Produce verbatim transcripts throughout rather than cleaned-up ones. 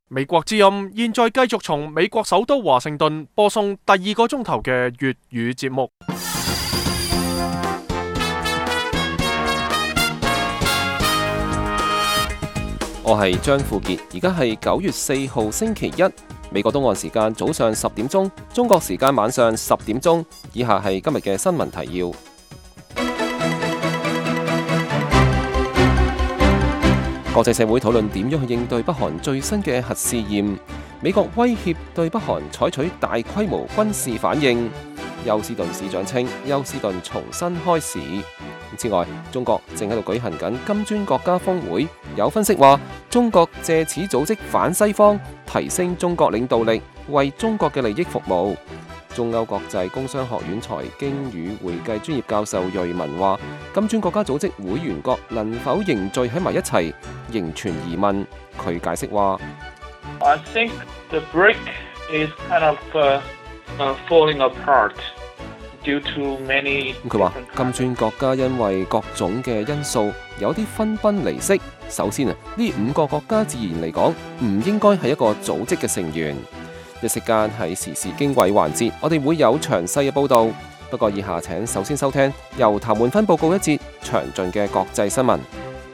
美國之音現在繼續從美國首都華盛頓播送第二個鐘頭嘅粵語節目。 我係張富傑，而家係九月四號星期一，美國東岸時間早上十點鐘，中國時間晚上十點鐘。以下係今日嘅新聞提要。國際社會討論點樣去應對北韓最新嘅核試驗。美國威脅對北韓採取大規模軍事反應。休斯頓市長稱休斯頓重新開市。此外，中國正喺度舉行緊金磚國家峰會，有分析話中國借此組織反西方，提升中國領導力，為中國嘅利益服務。中歐國際工商學院財經與會計專業教授瑞文話，金磚國家組織會員國能否凝聚喺埋一齊，仍存疑問。佢解釋話 I think the brick is kind of uh, uh, falling apart due to many 佢話金磚國家因為各種嘅因素有啲分崩離析。首先啊，呢五個國家自然嚟講唔應該係一個組織嘅成員。一息間係時事經緯環節，我哋會有詳細嘅報導。不過以下請首先收聽由譚煥芬報告一節詳盡嘅國際新聞。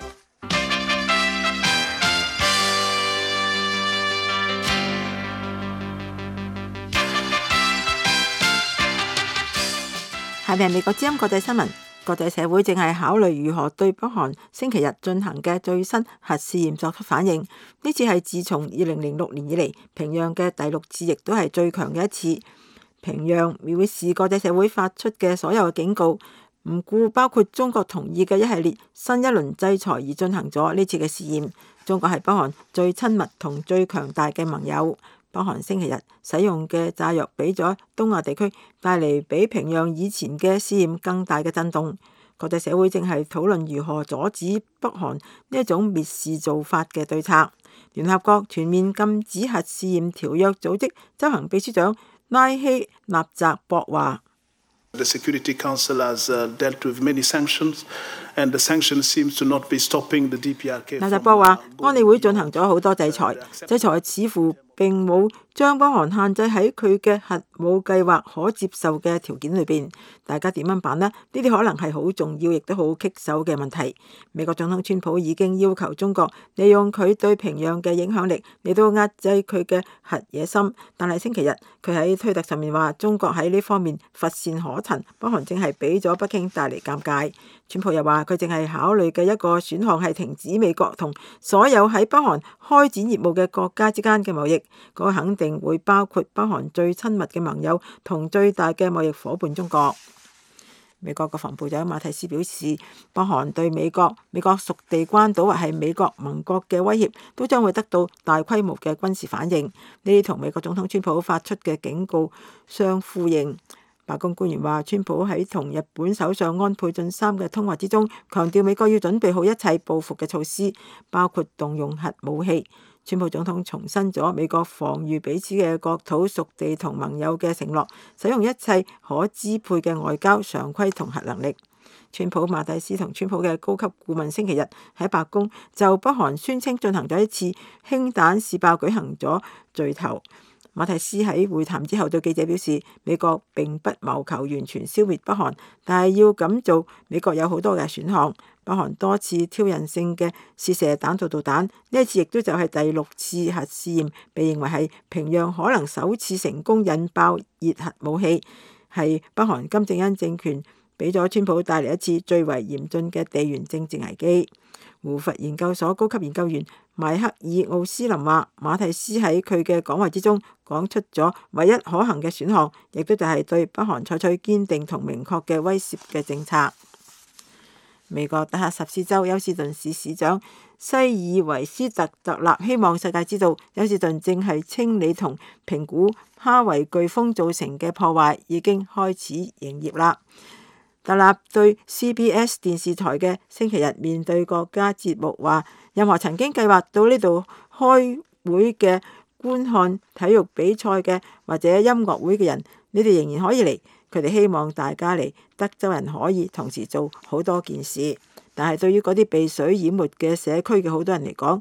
下面係美國之音國際新聞。國際社會正係考慮如何對北韓星期日進行嘅最新核試驗作出反應。呢次係自從二零零六年以嚟平壤嘅第六次，亦都係最強嘅一次。平壤藐視國際社會發出嘅所有嘅警告，唔顧包括中國同意嘅一系列新一輪制裁而進行咗呢次嘅試驗。中國係北韓最親密同最強大嘅盟友。北韓星期日使用嘅炸藥俾咗東亞地區帶嚟比平壤以前嘅試驗更大嘅震動。國際社會正係討論如何阻止北韓呢一種蔑視做法嘅對策。聯合國全面禁止核試驗條約組織執行秘書長拉希納澤博話 The Security Council has dealt with many sanctions, and the sanctions seems to not be stopping the D P R K. 納澤博話，安理會進行咗好多制裁，制裁似乎並冇將北韓限制喺佢嘅核武計劃可接受嘅條件裏邊。大家點樣辦呢？呢啲可能係好重要，亦都好棘手嘅問題。美國總統川普已經要求中國利用佢對平壤嘅影響力嚟到壓制佢嘅核野心，但係星期日佢喺推特上面話，中國喺呢方面乏善可陳，北韓正係俾咗北京帶嚟尷尬。川普又話佢淨係考慮嘅一個選項係停止美國同所有喺北韓開展業務嘅國家之間嘅貿易，嗰個肯定會包括北韓最親密嘅盟友同最大嘅貿易夥伴中國。美國國防部長馬蒂斯表示，北韓對美國、美國屬地關島或係美國盟國嘅威脅，都將會得到大規模嘅軍事反應。呢啲同美國總統川普發出嘅警告相呼應。白宮官員話，川普喺同日本首相安倍晉三嘅通話之中，強調美國要準備好一切報復嘅措施，包括動用核武器。川普總統重申咗美國防禦彼此嘅國土屬地同盟友嘅承諾，使用一切可支配嘅外交常規同核能力。川普、馬蒂斯同川普嘅高級顧問星期日喺白宮就北韓宣稱進行咗一次氫彈試爆舉行咗聚頭。馬蒂斯喺會談之後對記者表示，美國並不謀求完全消滅北韓，但係要咁做，美國有好多嘅選項。北韓多次挑釁性嘅試射彈道導彈，呢一次亦都就係第六次核試驗，被認為係平壤可能首次成功引爆熱核武器，係北韓金正恩政權俾咗川普帶嚟一次最為嚴峻嘅地緣政治危機。胡佛研究所高級研究員邁克爾奧斯林話，馬蒂斯喺佢嘅講話之中講出咗唯一可行嘅選項，亦都就係對北韓採取堅定同明確嘅威懾嘅政策。美國德克薩斯州休斯頓市市長西爾維斯特特納希望世界知道，休斯頓正係清理同評估哈維颶風造成嘅破壞，已經開始營業啦。特納對 C B S 電視台嘅星期日面對國家節目話，任何曾經計劃到呢度開會嘅觀看體育比賽嘅或者音樂會嘅人，你哋仍然可以嚟。佢哋希望大家嚟，德州人可以同時做好多件事。但係對於嗰啲被水淹沒嘅社區嘅好多人嚟講，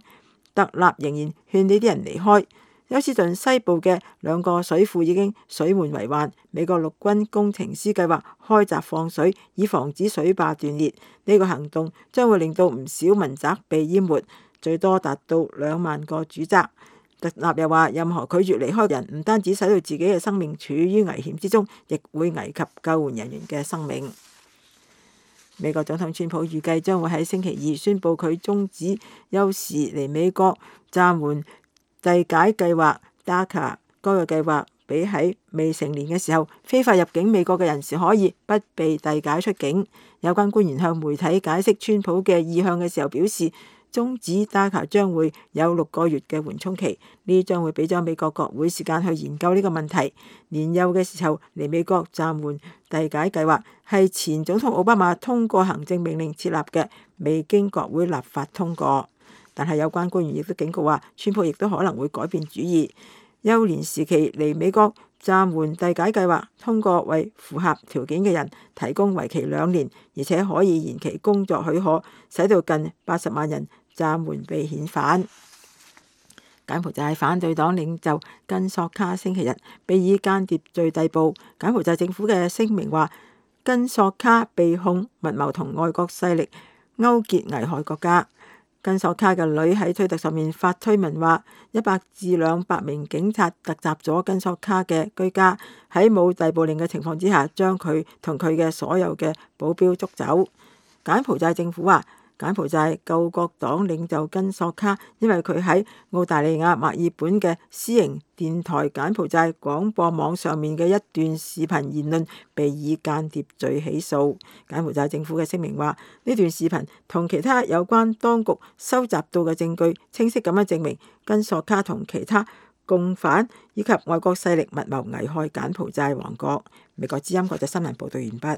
特納仍然勸呢啲人離開。休斯頓西部嘅兩個水庫已經水滿為患，美國陸軍工程師計劃開閘放水，以防止水壩斷裂。呢個行動將會令到唔少民宅被淹沒，最多達到兩萬個住宅。特納又話，任何拒絕離開嘅人唔單止使到自己嘅生命處於危險之中，亦會危及救援人員嘅生命。美國總統川普預計將會喺星期二宣布佢終止幼時嚟美國暫緩遞解計劃 D A C A。 該個計劃俾喺未成年嘅時候非法入境美國嘅人士可以不被遞解出境。有關官員向媒體解釋川普嘅意向嘅時候表示，終止 D A C A 將會有六個月嘅緩衝期，呢將會俾咗美國國會時間去研究呢個問題。年幼嘅時候嚟美國暫緩遞解計劃係前總統奧巴馬通過行政命令設立嘅，未經國會立法通過。但係有關官員亦都警告話，川普亦都可能會改變主意。幼年時期嚟美國暫緩遞解計劃通過為符合條件嘅人提供為期兩年，而且可以延期工作許可，使到近八十萬人暫緩被遣返。柬埔寨反對黨領袖根索卡星期日被以間諜罪逮捕。柬埔寨政府嘅聲明話，根索卡被控密謀同外國勢力勾結危害國家。根索卡嘅女喺推特上面發推文話，一百至兩百名警察突襲咗根索卡嘅居家，喺冇逮捕令嘅情況之下，將佢同佢嘅所有嘅保鏢捉走。柬埔寨政府話，柬埔寨救國黨領袖根索卡因為佢喺澳大利亞墨爾本嘅私營電台柬埔寨廣播網上面嘅一段視頻言論被以間諜罪起訴。柬埔寨政府嘅聲明話，呢段視頻同其他有關當局收集到嘅證據清晰咁樣證明根索卡同其他共犯以及外國勢力密謀危害柬埔寨王國。美國之音國際新聞報道完畢。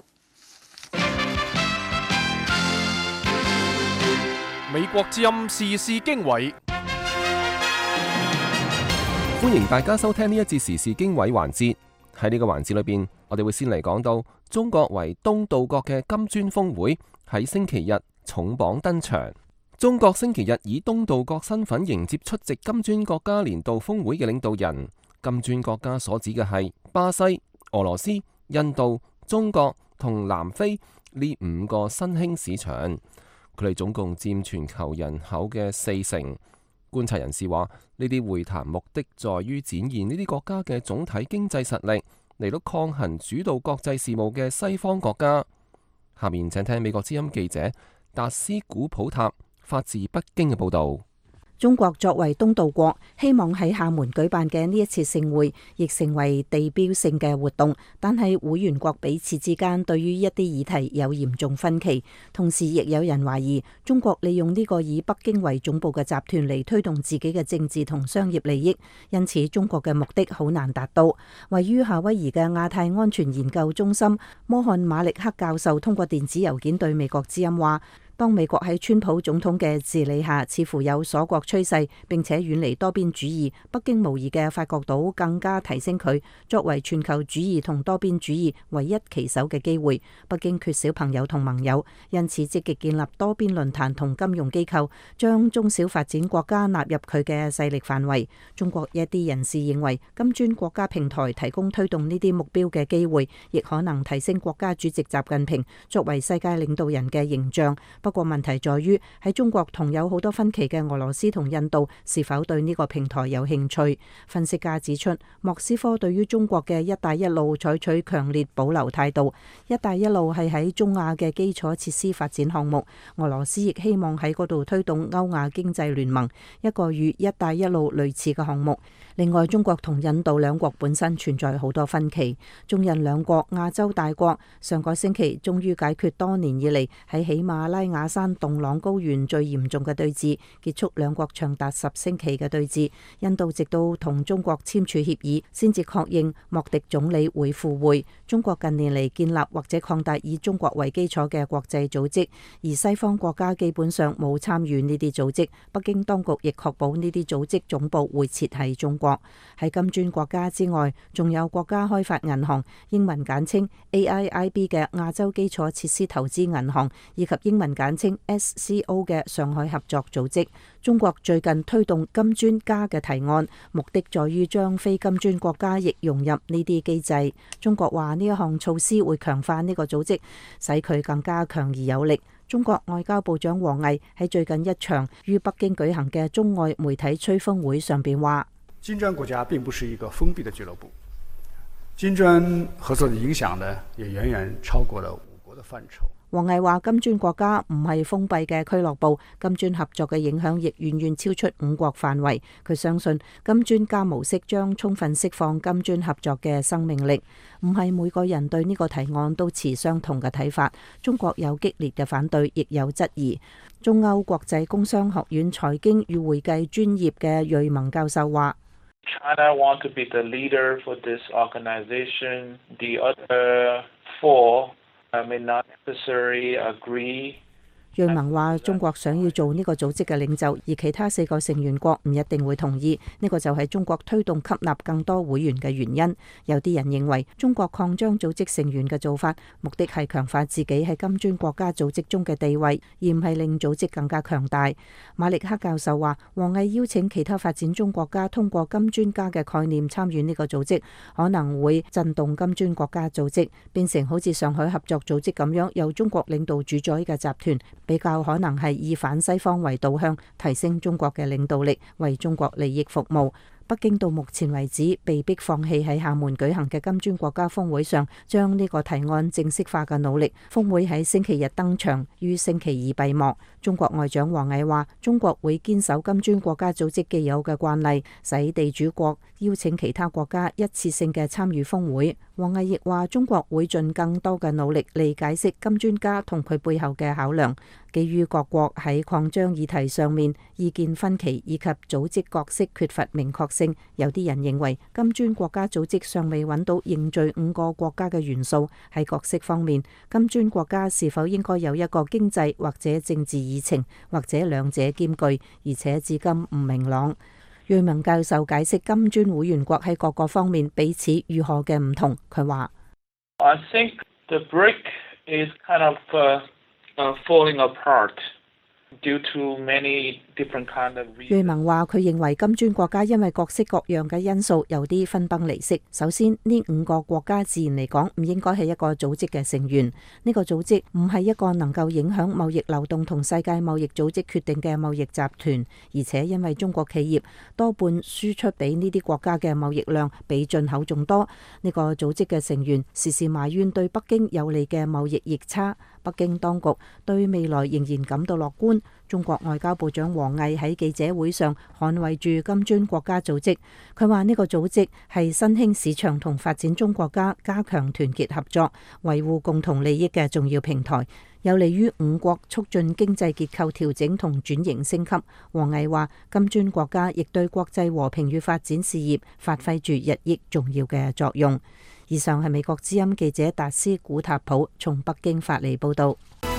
美國之音時事經緯， 歡迎大家收聽呢一節時事經緯環節。喺呢個環節裏邊，我哋會先嚟講到中國為東道國嘅金磚峰會喺星期日重磅登場。中國星期日以東道國身份迎接出席金磚國家年度峰會嘅領導人。金磚國家所指嘅係巴西、俄羅斯、印度、中國同南非呢五個新興市場。佢哋總共佔全球人口嘅四成。觀察人士話，呢啲會談目的在於展現呢啲國家嘅總體經濟實力，嚟到抗衡主導國際事務嘅西方國家。下面請聽美國之音記者達斯古普塔發自北京嘅報導。 中國作為東道國，希望喺廈門舉辦嘅呢一次盛會，亦成為地標性嘅活動。但係會員國彼此之間對於一啲議題有嚴重分歧，同時亦有人懷疑中國利用呢個以北京為總部嘅集團嚟推動自己嘅政治同商業利益，因此中國嘅目的好難達到。位於夏威夷嘅亞太安全研究中心摩漢馬力克教授通過電子郵件對美國之音話，當美國喺川普總統嘅治理下似乎有鎖國趨勢，並且遠離多邊主義，北京無疑嘅發覺到更加提升佢作為全球主義同多邊主義唯一旗手嘅機會。北京缺少朋友同盟友，因此積極建立多邊論壇同金融機構，將中小發展國家納入佢嘅勢力範圍。中國一啲人士認為，金磚國家平台提供推動呢啲目標嘅機會，亦可能提升國家主席習近平作為世界領導人嘅形象。不過問題在於喺中國同有好多分歧嘅俄羅斯同印度是否對呢個平台有興趣？分析家指出，莫斯科對於中國嘅一帶一路採取強烈保留態度。一帶一路係喺中亞嘅基礎設施發展項目，俄羅斯亦希望喺嗰度推動歐亞經濟聯盟，一個與一帶一路類似嘅項目。另外，中國同印度兩國本身存在好多分歧。中印兩國亞洲大國上個星期終於解決多年以嚟喺喜馬拉雅山洞朗高原最嚴重嘅對峙，結束兩國長達十星期嘅對峙。印度直到同中國簽署協議先至確認莫迪總理會赴會。中國近年嚟建立或者擴大以中國為基礎嘅國際組織，而西方國家基本上冇參與呢啲組織。北京當局亦確保呢啲組織總部會設喺中國。喺金磚國家之外，仲有國家開發銀行（英文簡稱 A I I B） 嘅亞洲基礎設施投資銀行，以及英文簡簡稱 S C O 嘅上海合作組織。中國最近推動金磚加嘅提案，目的在於將非金磚國家亦融入呢啲機制。中國話呢一項措施會強化呢個組織，使佢更加強而有力。中國外交部長王毅喺最近一場於北京舉行嘅中外媒體吹風會上邊話： 金磚國家並不是一個封閉的俱樂部，金磚合作的影響呢，也遠遠超過了五國的範疇。 王毅話：金磚國家唔係封閉嘅俱樂部，金磚合作嘅影響亦遠遠超出五國範圍。佢相信金磚加模式將充分釋放金磚合作嘅生命力。唔係每個人對呢個提案都持相同嘅睇法。中國有激烈嘅反對，亦有質疑。中歐國際工商學院財經與會計專業嘅瑞蒙教授話 ：China want to be the leader for this organization. The other four may not necessarily agree. 瑞文話：中國想要做呢個組織嘅領袖，而其他四個成員國唔一定會同意。呢個就係中國推動吸納更多會員嘅原因。有啲人認為中國擴張組織成員嘅做法，目的係強化自己喺金磚國家組織中嘅地位，而唔係令組織更加強大。馬力克教授話：王毅邀請其他發展中國家通過金磚加嘅概念參與呢個組織，可能會震動金磚國家組織，變成好似上海合作組織咁樣由中國領導主宰嘅集團。比較可能係以反西方為導向，提升中國嘅領導力，為中國利益服務。北京到目前為止被迫放棄喺廈門舉行嘅金磚國家峰會上將呢個提案正式化嘅努力。峰會喺星期日登場，於星期二閉幕。中國外長王毅話：中國會堅守金磚國家組織既有嘅慣例，使地主國邀請其他國家一次性嘅參與峰會。王毅亦話：中國會盡更多嘅努力嚟解釋金磚加同佢背後嘅考量。基於各國喺擴張議題上面意見分歧以及組織角色缺乏明確性，有啲人認為金磚國家組織尚未揾到凝聚五個國家嘅元素。喺角色方面，金磚國家是否應該有一個經濟或者政治議程，或者兩者兼具，而且至今唔明朗。瑞文教授解釋金磚會員國喺各個方面彼此如何嘅唔同。佢話 ：I think the brick is kind of uh, uh, falling apart due to many different kind of reasons. 瑞文話：佢認為金磚國家因為各式各樣嘅因素有啲分崩離析。首先，呢五個國家自然嚟講唔應該係一個組織嘅成員。呢個組織唔係一個能夠影響貿易流動同世界貿易組織決定嘅貿易集團，而且因為中國企業多半輸出俾呢啲國家嘅貿易量比進口仲多，呢個組織嘅成員時時埋怨對北京有利嘅貿易逆差。北京當局對未來仍然感到樂觀。中國外交部長王毅喺記者會上捍衛住金磚國家組織，佢話呢個組織係新興市場同發展中國家加強團結合作、維護共同利益嘅重要平台，有利於五國促進經濟結構調整同轉型升級。王毅話：金磚國家亦對國際和平與發展事業發揮住日益重要嘅作用。以上係美國之音記者達斯古塔普從北京發嚟報道。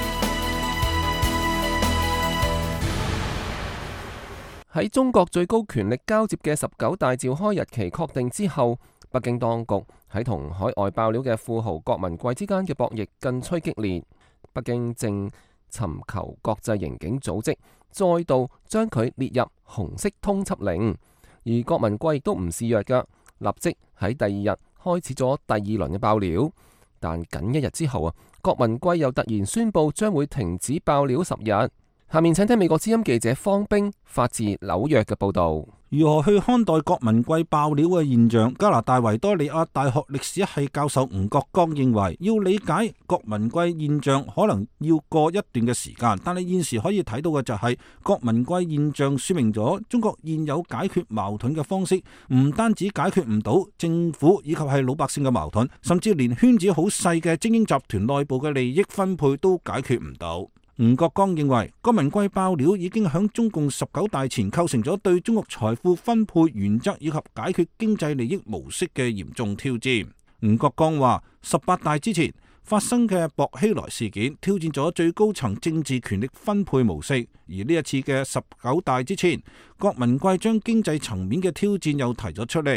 喺中國最高權力交接嘅十九大召開日期確定之後，北京當局喺同海外爆料嘅富豪郭文貴之間嘅博弈更趨激烈。北京正尋求國際刑警組織再度將佢列入紅色通緝令，而郭文貴亦都唔示弱㗎，立即喺第二日開始咗第二輪嘅爆料。但僅一日之後啊，郭文貴又突然宣布將會停止爆料十日。下面請聽美國之音記者方冰發自紐約嘅報道。 如何去看待郭文貴爆料嘅現象？加拿大維多利亞大學歷史系教授吳國剛認為，要理解郭文貴現象可能要過一段嘅時間，但係現時可以睇到嘅就係、是、郭文貴現象說明咗中國現有解決矛盾嘅方式唔單止解決唔到政府以及係老百姓嘅矛盾，甚至連圈子好細嘅精英集團內部嘅利益分配都解決唔到。吳國剛認為，郭文貴爆料已經響中共十九大前構成咗對中國財富分配原則以及解決經濟利益模式嘅嚴重挑戰。吳國剛話，十八大之前發生嘅薄熙來事件挑戰咗最高層政治權力分配模式，而呢一次嘅十九大之前，郭文貴將經濟層面嘅挑戰又提咗出嚟。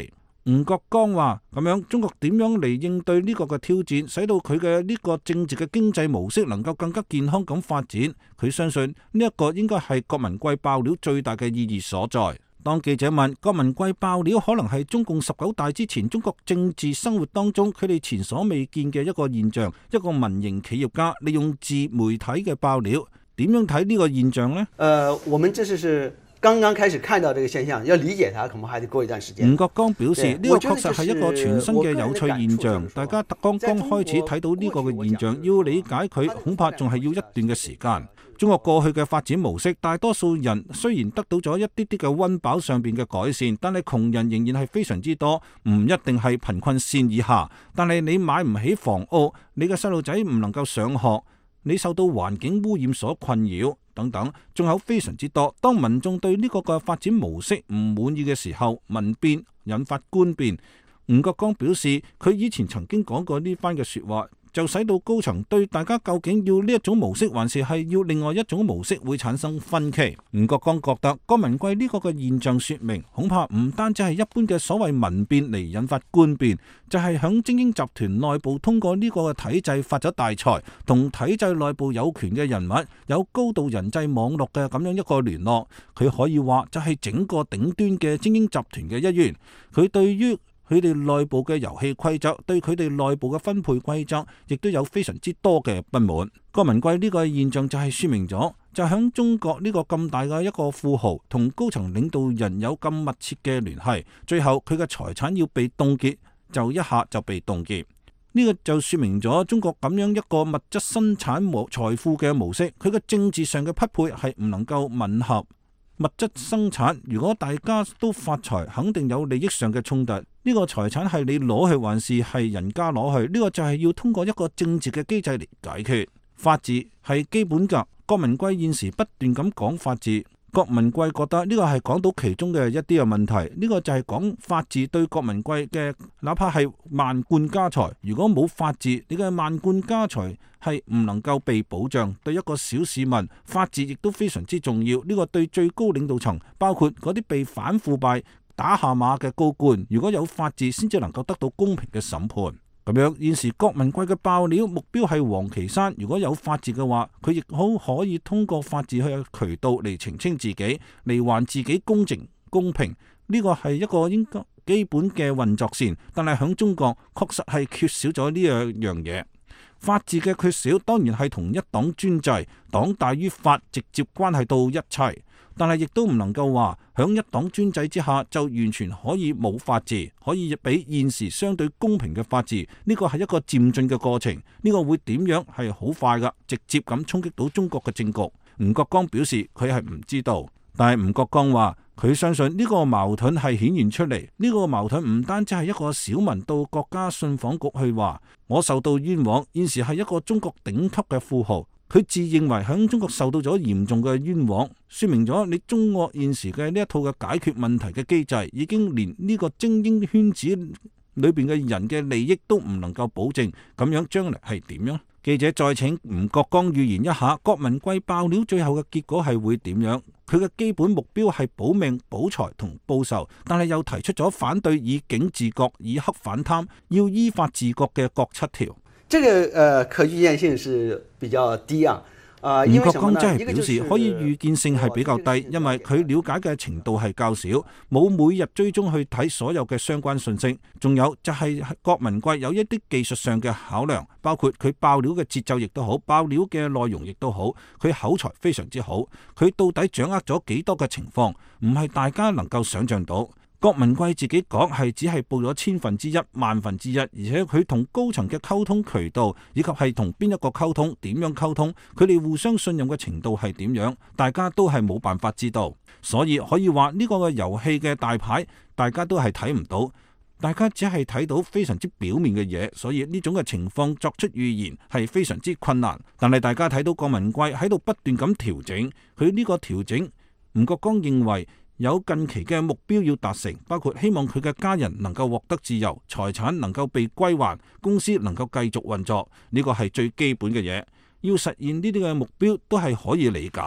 吳國光話：咁樣中國點樣嚟應對呢個嘅挑戰，使到佢嘅呢個政治嘅經濟模式能夠更加健康咁發展？佢相信呢一個應該係郭文貴爆料最大嘅意義所在。當記者問郭文貴爆料可能係中共十九大之前中國政治生活當中佢哋前所未見嘅一個現象，一個民營企業家利用自媒體嘅爆料，點樣睇呢個現象呢？ 呃，我們這是是剛剛開始看到這個現象，要理解它，可能還得過一段時間。 吳國光表示，呢個確實係一個全新嘅有趣現象，大家剛剛開始睇到呢個嘅現象，要理解佢恐怕仲係要一段嘅時間。中國過去嘅發展模式，大多數人雖然得到咗一啲啲嘅溫飽上邊嘅改善，但係窮人仍然係非常之多，唔一定係貧困線以下。但係你買唔起房屋，你嘅細路仔唔能夠上學，你受到環境污染所困擾等等，仲有非常之多。當民眾對呢個嘅發展模式唔滿意嘅時候，民變引發官變。吳國光表示，佢以前曾經講過呢番嘅說話，就使到高層對大家究竟要呢一種模式，還是係要另外一種模式，會產生分歧。吳國光覺得郭文貴呢個嘅現象說明，恐怕唔單止係一般嘅所謂民變嚟引發官變，就係響精英集團內部通過呢個嘅體制發咗大財，同體制內部有權嘅人物有高度人際網絡嘅咁樣一個聯絡。佢可以話就係整個頂端嘅精英集團嘅一員。佢對於佢哋內部嘅遊戲規則，對佢哋內部嘅分配規則，亦都有非常之多嘅不滿。郭文貴呢個現象就係說明咗，就響中國呢個咁大嘅一個富豪同高層領導人有咁密切嘅聯繫，最後佢嘅財產要被凍結，就一下就被凍結。呢個就說明咗中國咁樣一個物質生產模財富嘅模式，佢嘅政治上嘅匹配係唔能夠吻合。物質生產，如果大家都發財，肯定有利益上嘅衝突。呢個財產係你攞去還是係人家攞去？呢個就係要通過一個政治嘅機制嚟解決。法治係基本㗎。郭文貴現時不斷咁講法治，郭文貴覺得呢個係講到其中嘅一啲嘅問題。呢個就係講法治對郭文貴嘅，哪怕係萬貫家財，如果冇法治，你嘅萬貫家財係唔能夠被保障。對一個小市民，法治亦都非常之重要。呢個對最高領導層，包括嗰啲被反腐敗打下馬嘅高官，如果有法治，先至能夠得到公平嘅審判。咁樣現時郭文貴嘅爆料目標係王岐山，如果有法治嘅話，佢亦好可以通過法治去渠道嚟澄清自己，嚟還自己公正公平。呢個係一個應該基本嘅運作線，但係響中國確實係缺少咗呢樣樣嘢。法治嘅缺少當然係同一黨專制、黨大於法直接關係到一切，但係亦都唔能夠話響一黨專制之下就完全可以冇法治，可以俾現時相對公平嘅法治。呢個係一個漸進嘅過程，呢個會點樣係好快噶，直接咁衝擊到中國嘅政局。吳國光表示佢係唔知道，但係吳國光話佢相信呢個矛盾係顯現出嚟。呢個矛盾唔單止係一個小民到國家信訪局去話我受到冤枉，現時係一個中國頂級嘅富豪，佢自認為響中國受到咗嚴重嘅冤枉，說明咗你中國現時嘅呢一套嘅解決問題嘅機制，已經連呢個精英圈子裏邊嘅人嘅利益都唔能夠保證，咁樣將來係點樣？記者再請吳國光預言一下，郭文貴爆料最後嘅結果係會點樣？佢嘅基本目標係保命、保財同報仇，但係又提出咗反對以警治國、以黑反貪、要依法治國嘅各七條。 這個呃可預見性是比較低啊。啊， 吳國光真係表示可以預見性係比較低，因為佢了解嘅程度係較少，冇每日追蹤去睇所有嘅相關信息。仲有就係郭文貴有一啲技術上嘅考量，包括佢爆料嘅節奏亦都好，爆料嘅內容亦都好，佢口才非常之好。佢到底掌握咗幾多嘅情況，唔係大家能夠想象到。郭文貴自己講係只係報咗千分之一、萬分之一，而且佢同高層嘅溝通渠道以及係同邊一個溝通、點樣溝通，佢哋互相信任嘅程度係點樣，大家都係冇辦法知道。所以可以話呢個嘅遊戲嘅大牌，大家都係睇唔到，大家只係睇到非常之表面嘅嘢，所以呢種嘅情況作出預言係非常之困難。但係大家睇到郭文貴喺度不斷咁調整，佢呢個調整，吳國光認為有近期嘅目標要達成，包括希望佢嘅家人能夠獲得自由，財產能夠被歸還，公司能夠繼續運作，呢個係最基本嘅嘢。要實現呢啲嘅目標都係可以理解。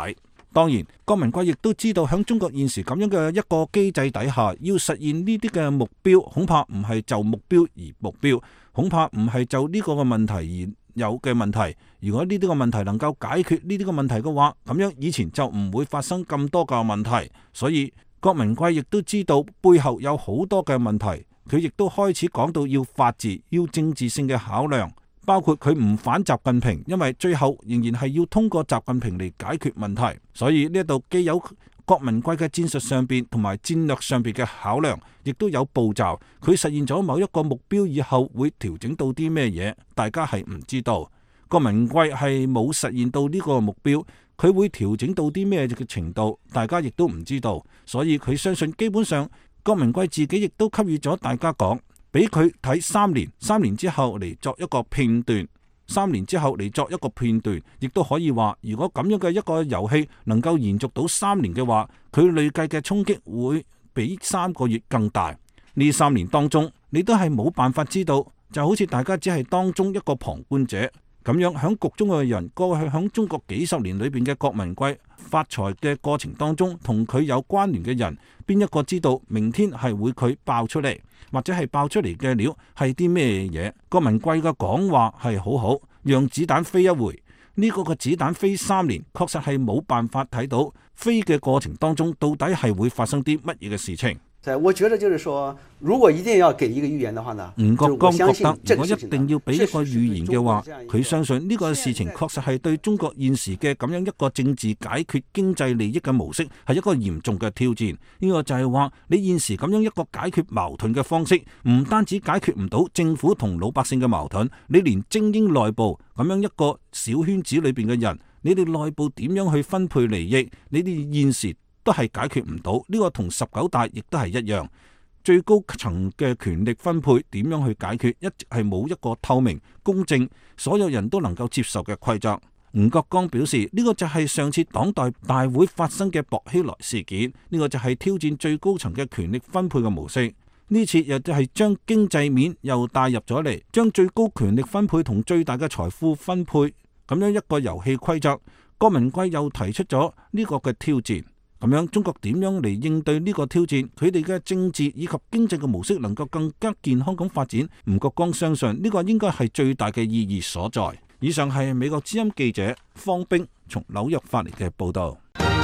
當然，郭文貴亦都知道喺中國現時咁樣嘅一個機制底下，要實現呢啲嘅目標，恐怕唔係就目標而目標，恐怕唔係就呢個嘅問題而有嘅問題。如果呢啲個問題能夠解決呢啲個問題嘅話，咁樣以前就唔會發生咁多個問題。所以郭文貴亦都知道背後有好多嘅問題，佢亦都開始講到要法治、要政治性嘅考量。包括佢唔反習近平，因為最後仍然係要通過習近平嚟解決問題。所以呢度既有郭文貴嘅戰術上邊同埋戰略上邊嘅考量，亦都有步驟。佢實現咗某一個目標以後，會調整到啲咩嘢，大家係唔知道。郭文貴係冇實現到呢個目標，佢會調整到啲咩嘅程度，大家亦都唔知道。所以佢相信，基本上郭文貴自己亦都給予咗大家講。俾佢睇三年，三年之後嚟作一個片段，三年之後嚟作一個片段，亦都可以話，如果咁樣嘅一個遊戲能夠延續到三年嘅話，佢累計嘅衝擊會比三個月更大。呢三年當中，你都係冇辦法知道，就好似大家只係當中一個旁觀者咁樣，響局中嘅人，過去響中國幾十年裏邊嘅郭文貴發財嘅過程當中，同佢有關聯嘅人，邊一個知道明天係會佢爆出嚟？或者係爆出嚟嘅料係啲咩嘢？郭文貴嘅講話係好好，讓子彈飛一回。呢個個子彈飛三年，確實係冇辦法睇到飛嘅過程當中到底係會發生啲乜嘢嘅事情。 我覺得就是說，如果一定要給一個預言的話呢， 吳國光覺得，如果一定要俾一個預言嘅話，佢相信呢個事情確實係對中國現時嘅咁樣一個政治解決經濟利益嘅模式係一個嚴重嘅挑戰。呢個就係話，你現時咁樣一個解決矛盾嘅方式，唔單止解決唔到政府同老百姓嘅矛盾，你連精英內部咁樣一個小圈子裏邊嘅人，你哋內部點樣去分配利益，你哋現時都係解決唔到。呢個同十九大亦都係一樣，最高層嘅權力分配點樣去解決，一直係冇一個透明、公正、所有人都能夠接受嘅規則。吳國光表示，呢個就係上次黨代大會發生嘅薄熙來事件，呢個就係挑戰最高層嘅權力分配嘅模式。呢次又就係將經濟面又帶入咗嚟，將最高權力分配同最大嘅財富分配咁樣一個遊戲規則。郭文貴又提出咗呢個嘅挑戰。咁樣中國點樣嚟應對呢個挑戰？佢哋嘅政治以及經濟嘅模式能夠更加健康咁發展？吳國光相信呢個應該係最大嘅意義所在。以上係美國之音記者方冰從紐約發嚟嘅報道。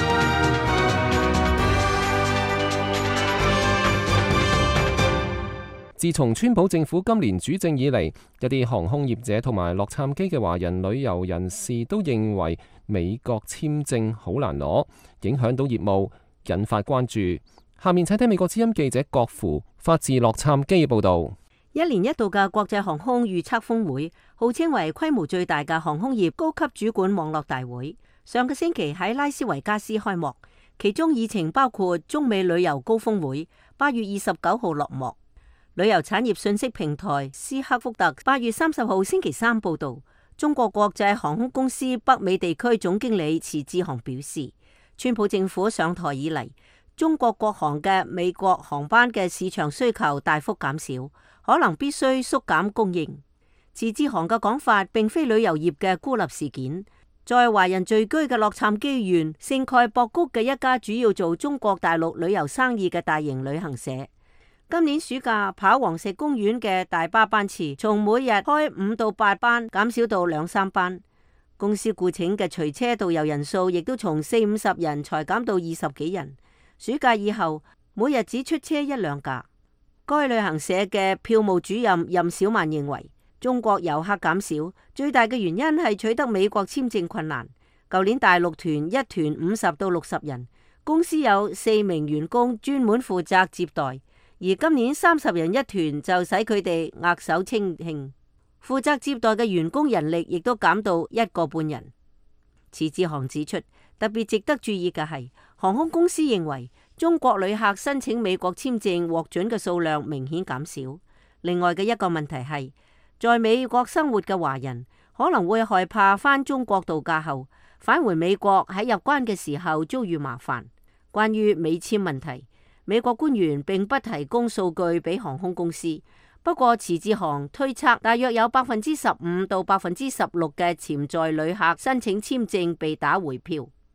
自從川普政府今年主政以嚟，一啲航空業者同埋洛杉磯嘅華人旅遊人士都認為美國簽證好難攞，影響到業務，引發關注。下面請聽美國之音記者郭芙發自洛杉磯嘅報道。 一年一度嘅國際航空預測峰會，號稱為規模最大嘅航空業高級主管網絡大會，上個星期喺拉斯維加斯開幕，其中議程包括中美旅遊高峰會，八月二十九號落幕。旅遊產業信息平台斯克福特八月三十號星期三報道，中國國際航空公司北美地區總經理遲志航表示，川普政府上台以嚟，中國國航嘅美國航班嘅市場需求大幅減少，可能必須縮減供應。遲志航嘅講法並非旅遊業嘅孤立事件，在華人聚居嘅洛杉磯縣聖蓋博谷嘅一家主要做中國大陸旅遊生意嘅大型旅行社，今年暑假跑黃石公園嘅大巴班次從每日開五到八班減少到兩三班，公司雇請嘅隨車導遊人數亦都從四五十人裁減到二十幾人。暑假以後每日只出車一兩架。該旅行社嘅票務主任任小曼認為，中國遊客減少最大嘅原因係取得美國簽證困難。舊年大陸團一團五十到六十人，公司有四名員工專門負責接待。而今年三十人一團就使佢哋額手稱慶，負責接待嘅員工人力亦都減到一個半人。遲志航指出，特別值得注意嘅係，航空公司認為中國旅客申請美國簽證獲准嘅數量明顯減少。另外嘅一個問題係，在美國生活嘅華人可能會害怕返中國度假後返回美國喺入關嘅時候遭遇麻煩。關於美簽問題，美國官員並不提供數據俾航空公司，不過遲志航推測大約有百分之十五到百分之十六嘅潛在旅客申請簽證被打回票。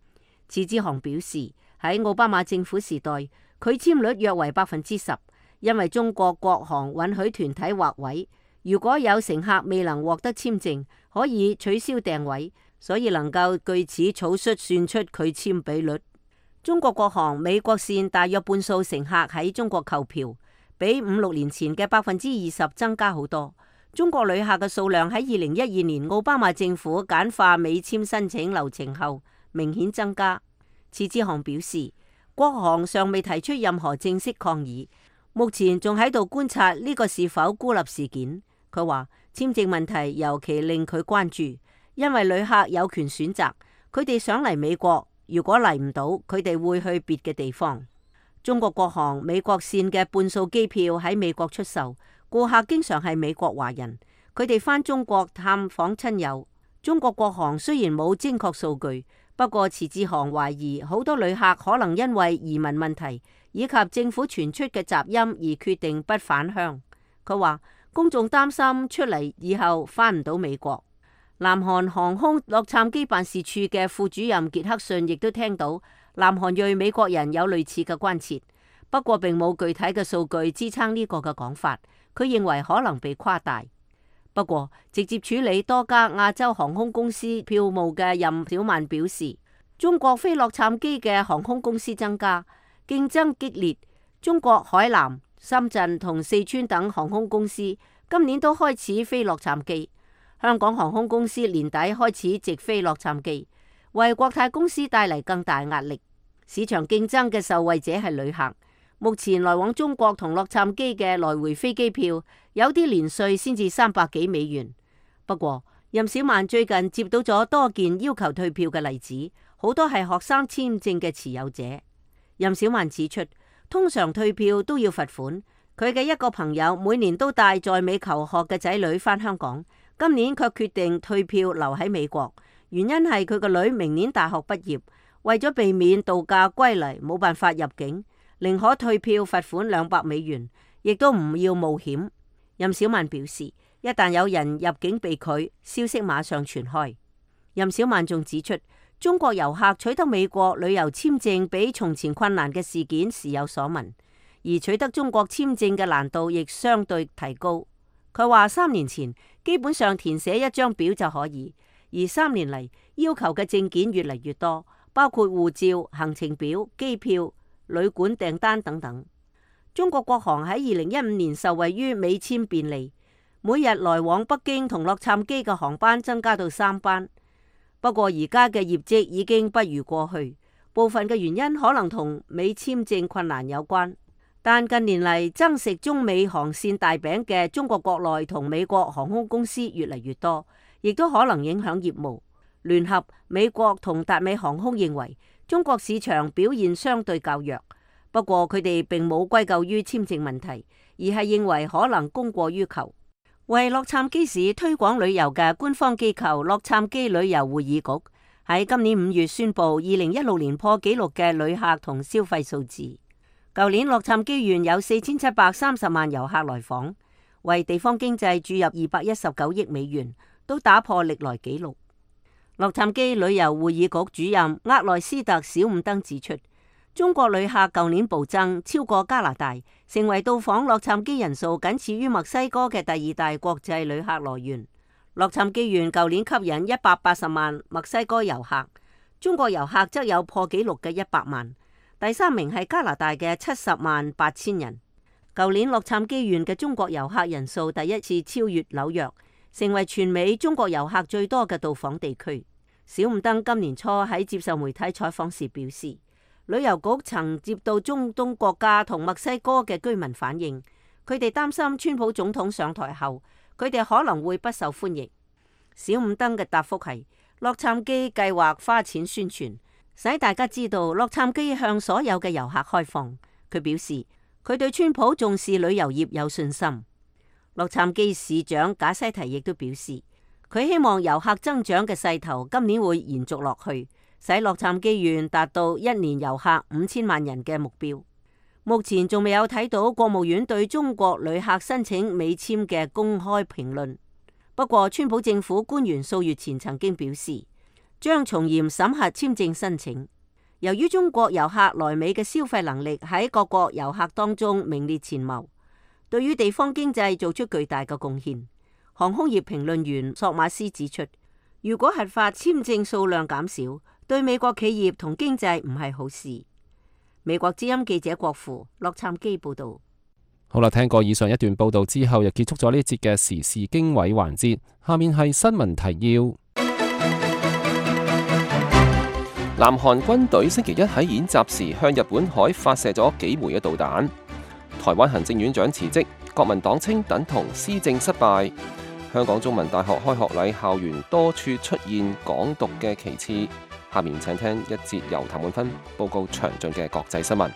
次之行表示，喺奧巴馬政府時代，拒簽率約為百分之十，因為中國國航允許團體劃位，如果有乘客未能獲得簽證，可以取消訂位，所以能夠據此草率算出拒簽比率。中國國航美國線大約半數乘客喺中國購票，比五六年前嘅百分之二十增加好多。中國旅客嘅數量喺二零一二年奧巴馬政府簡化美簽申請流程後明顯增加。次之行表示，國航尚未提出任何正式抗議，目前仲喺度觀察呢個是否孤立事件。佢話簽證問題尤其令佢關注，因為旅客有權選擇，佢哋想嚟美國。如果嚟唔到，佢哋會去別嘅地方。中國國航美國線嘅半數機票喺美國出售，顧客經常係美國華人，佢哋返中國探訪親友。中國國航雖然冇精確數據，不過次之行懷疑好多旅客可能因為移民問題以及政府傳出嘅雜音而決定不返鄉。佢話公眾擔心出嚟以後返唔到美國。南韓航空洛杉磯辦事處嘅副主任傑克遜亦都聽到南韓裔美國人有類似嘅關切，不過並冇具體嘅數據支撐呢個嘅講法。佢認為可能被誇大。不過直接處理多家亞洲航空公司票務嘅任小曼表示，中國飛洛杉磯嘅航空公司增加，競爭激烈。中國海南、深圳同四川等航空公司今年都開始飛洛杉磯。香港航空公司年底開始直飛洛杉磯，為國泰公司帶嚟更大壓力。市場競爭嘅受惠者係旅客。目前來往中國同洛杉磯嘅來回飛機票，有啲年稅先至三百幾美元。不過任小曼最近接到咗多件要求退票嘅例子，好多係學生簽證嘅持有者。任小曼指出，通常退票都要罰款。佢嘅一個朋友每年都帶在美求學嘅仔女返香港，今年卻決定退票留喺美國，原因係佢個女明年大學畢業，為咗避免度假歸嚟冇辦法入境，寧可退票罰款兩百美元，亦都唔要冒險。任小曼表示，一旦有人入境被拒，消息馬上傳開。任小曼仲指出，中國遊客取得美國旅遊簽證比從前困難嘅事件時有所聞，而取得中國簽證嘅難度亦相對提高。佢話三年前基本上填寫一張表就可以，而三年嚟要求嘅證件越嚟越多，包括護照、行程表、機票、旅館訂單等等。中國國航喺二零一五年受惠於美簽便利，每日來往北京同洛杉磯嘅航班增加到三班。不過而家嘅業績已經不如過去，部分嘅原因可能同美簽證困難有關。但近年嚟爭食中美航線大餅嘅中國國內同美國航空公司越嚟越多，亦都可能影響業務。聯合、美國同達美航空認為中國市場表現相對較弱，不過佢哋並冇歸咎於簽證問題，而係認為可能供過於求。為洛杉磯市推廣旅遊嘅官方機構洛杉磯旅遊會議局喺今年五月宣布二零一六年破紀錄嘅旅客同消費數字。舊年洛杉磯縣有四千七百三十萬遊客來訪，為地方經濟注入二百一十九億美元，都打破歷來紀錄。洛杉磯旅遊會議局主任厄內斯特小伍登指出，中國旅客舊年暴增，超過加拿大，成為到訪洛杉磯人數僅次於墨西哥嘅第二大國際旅客來源。洛杉磯縣舊年吸引一百八十萬墨西哥遊客，中國遊客則有破紀錄嘅一百萬。第三名係加拿大嘅七十萬八千人。舊年洛杉磯縣嘅中國遊客人數第一次超越紐約，成為全美中國遊客最多嘅到訪地區。小伍登今年初喺接受媒體採訪時表示，旅遊局曾接到中東國家同墨西哥嘅居民反映，佢哋擔心川普總統上台後，佢哋可能會不受歡迎。小伍登嘅答覆係，洛杉磯計劃花錢宣傳，使大家知道洛杉磯向所有嘅遊客開放。佢表示佢對川普重視旅遊業有信心。洛杉磯市長賈西提亦都表示，佢希望遊客增長嘅勢頭今年會延續落去，使洛杉磯縣達到一年遊客五千萬人嘅目標。目前仲未有睇到國務院對中國旅客申請美簽嘅公開評論。不過川普政府官員數月前曾經表示，將從嚴審核簽證申請。 由於中國遊客來美嘅消費能力喺各國遊客當中名列前茅，對於地方經濟做出巨大嘅貢獻。航空業評論員索馬斯指出，如果核發簽證數量減少，對美國企業同經濟唔係好事。美國之音記者郭芙洛杉磯報道。 好啦，聽過以上一段報道之後，又結束咗呢一節嘅時事經緯環節。下面係新聞提要。南韓軍隊星期一喺演習時向日本海發射咗幾枚嘅導彈。台灣行政院長辭職，國民黨稱等同施政失敗。香港中文大學開學禮校園多處出現港獨嘅旗幟。下面請聽一節由譚滿芬報告詳盡嘅國際新聞。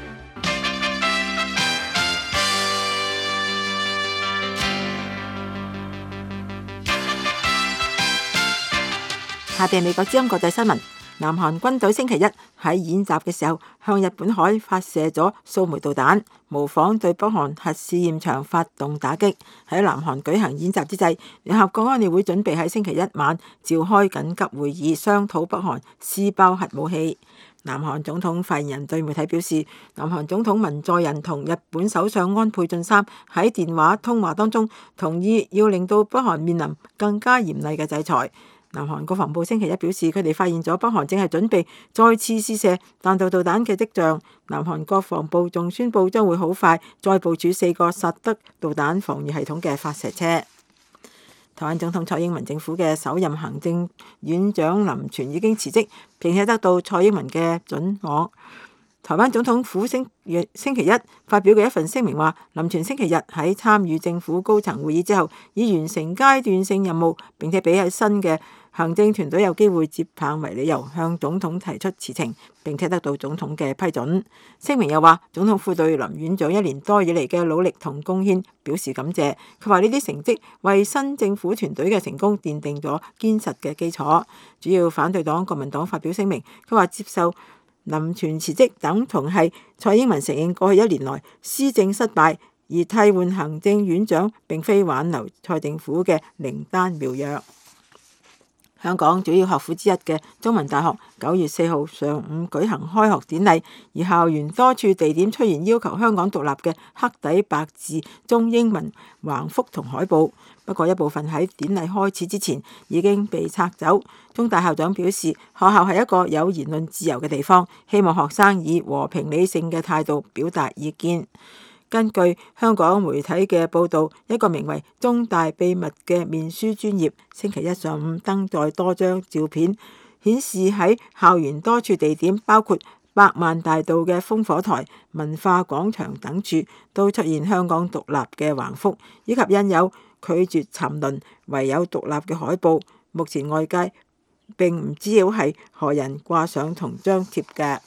下邊美國之音國際新聞。南韓軍隊星期一喺演習嘅時候向日本海發射咗數枚導彈，模仿對北韓核試驗場發動打擊。喺南韓舉行演習之際，聯合國安理會準備喺星期一晚召開緊急會議，商討北韓試爆核武器。南韓總統發言人對媒體表示，南韓總統文在寅同日本首相安倍晉三喺電話通話當中同意要令到北韓面臨更加嚴厲嘅制裁。南韓國防部星期一表示，佢哋發現咗北韓正係準備再次試射彈道導彈嘅跡象。南韓國防部仲宣布將會好快再部署四個薩德導彈防禦系統嘅發射車。台灣總統蔡英文政府嘅首任行政院長林全已經辭職，並且得到蔡英文嘅准諾。台灣總統府星星期一發表嘅一份聲明話，林全星期日喺參與政府高層會議之後，以完成階段性任務，並且俾喺新嘅行政團隊有機會接棒為理由，向總統提出辭呈，並且得到總統嘅批准。聲明又話，總統府對林院長一年多以嚟嘅努力同貢獻表示感謝。佢話呢啲成績為新政府團隊嘅成功奠定咗堅實嘅基礎。主要反對黨國民黨發表聲明，佢話接受林全辭職等同係蔡英文承認過去一年來施政失敗，而替換行政院長並非挽留蔡政府嘅靈丹妙藥。香港主要學府之一嘅中文大學九月四號上午舉行開學典禮，而校園多處地點出現要求香港獨立嘅黑底白字中英文橫幅同海報，不過一部分喺典禮開始之前已經被拆走。中大校長表示，學校係一個有言論自由嘅地方，希望學生以和平理性嘅態度表達意見。根據香港媒體嘅報導，一個名為《中大秘密》嘅面書專頁，星期一上午登載多張照片，顯示喺校園多處地點，包括百萬大道嘅烽火台、文化廣場等處，都出現香港獨立嘅橫幅，以及印有拒絕沉淪、唯有獨立嘅海報。目前外界並唔知曉係何人掛上同張貼嘅。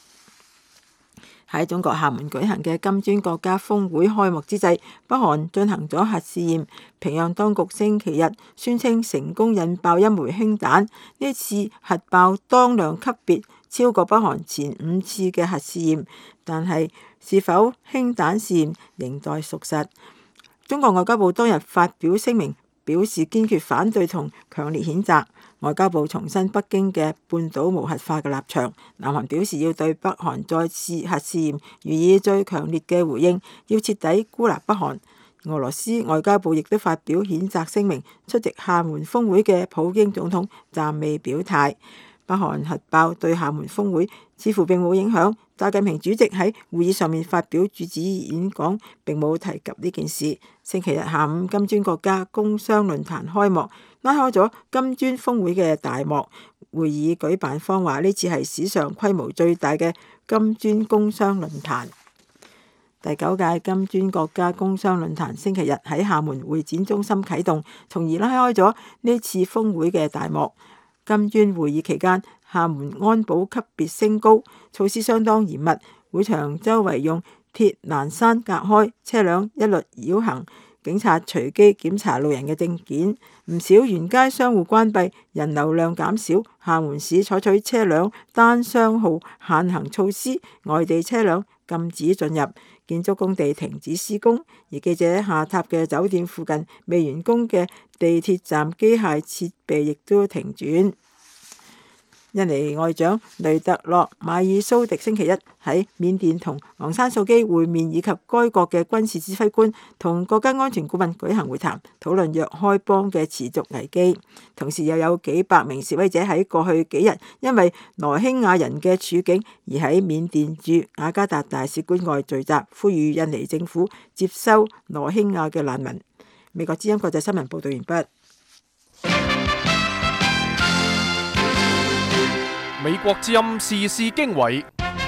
喺中國廈門舉行嘅金磚國家峰會開幕之際，北韓進行咗核試驗。平壤當局星期日宣稱成功引爆一枚氫彈，呢次核爆當量級別超過北韓前五次嘅核試驗，但係是，是否氫彈試驗仍待屬實。中國外交部當日發表聲明，表示堅決反對同強烈譴責。外交部重申北京嘅半島無核化嘅立場。南韓表示要對北韓再次核試驗予以最強烈嘅回應，要徹底孤立北韓。俄羅斯外交部亦都發表譴責聲明。出席廈門峰會嘅普京總統暫未表態。北韓核爆對廈門峰會似乎並冇影響。習近平主席喺會議上面發表主旨演講，並冇提及呢件事。星期日下午，金磚國家工商論壇開幕，拉開咗金磚峰會嘅大幕。會議舉辦方話呢次係史上規模最大嘅金磚工商論壇。第九屆金磚國家工商論壇星期日喺廈門會展中心啟動，從而拉開咗呢次峰會嘅大幕。金磚會議期間，廈門安保級別升高，措施相當嚴密。會場周圍用鐵欄山隔開，車輛一律繞行，警察隨機檢查路人嘅證件。唔少沿街商戶關閉，人流量減少。廈門市採取車輛單雙號限行措施，外地車輛禁止進入，建築工地停止施工。而記者下榻嘅酒店附近未完工嘅地鐵站機械設備亦都停轉。 印尼外長雷特洛馬爾蘇迪星期一喺緬甸同昂山素基會面，以及該國嘅軍事指揮官同國家安全顧問舉行會談，討論若開邦嘅持續危機。同時又有幾百名示威者喺過去幾日因為羅興亞人嘅處境而喺緬甸駐雅加達大使館外聚集，呼籲印尼政府接收羅興亞嘅難民。美國之音國際新聞報道完畢。 美國之音時事經緯，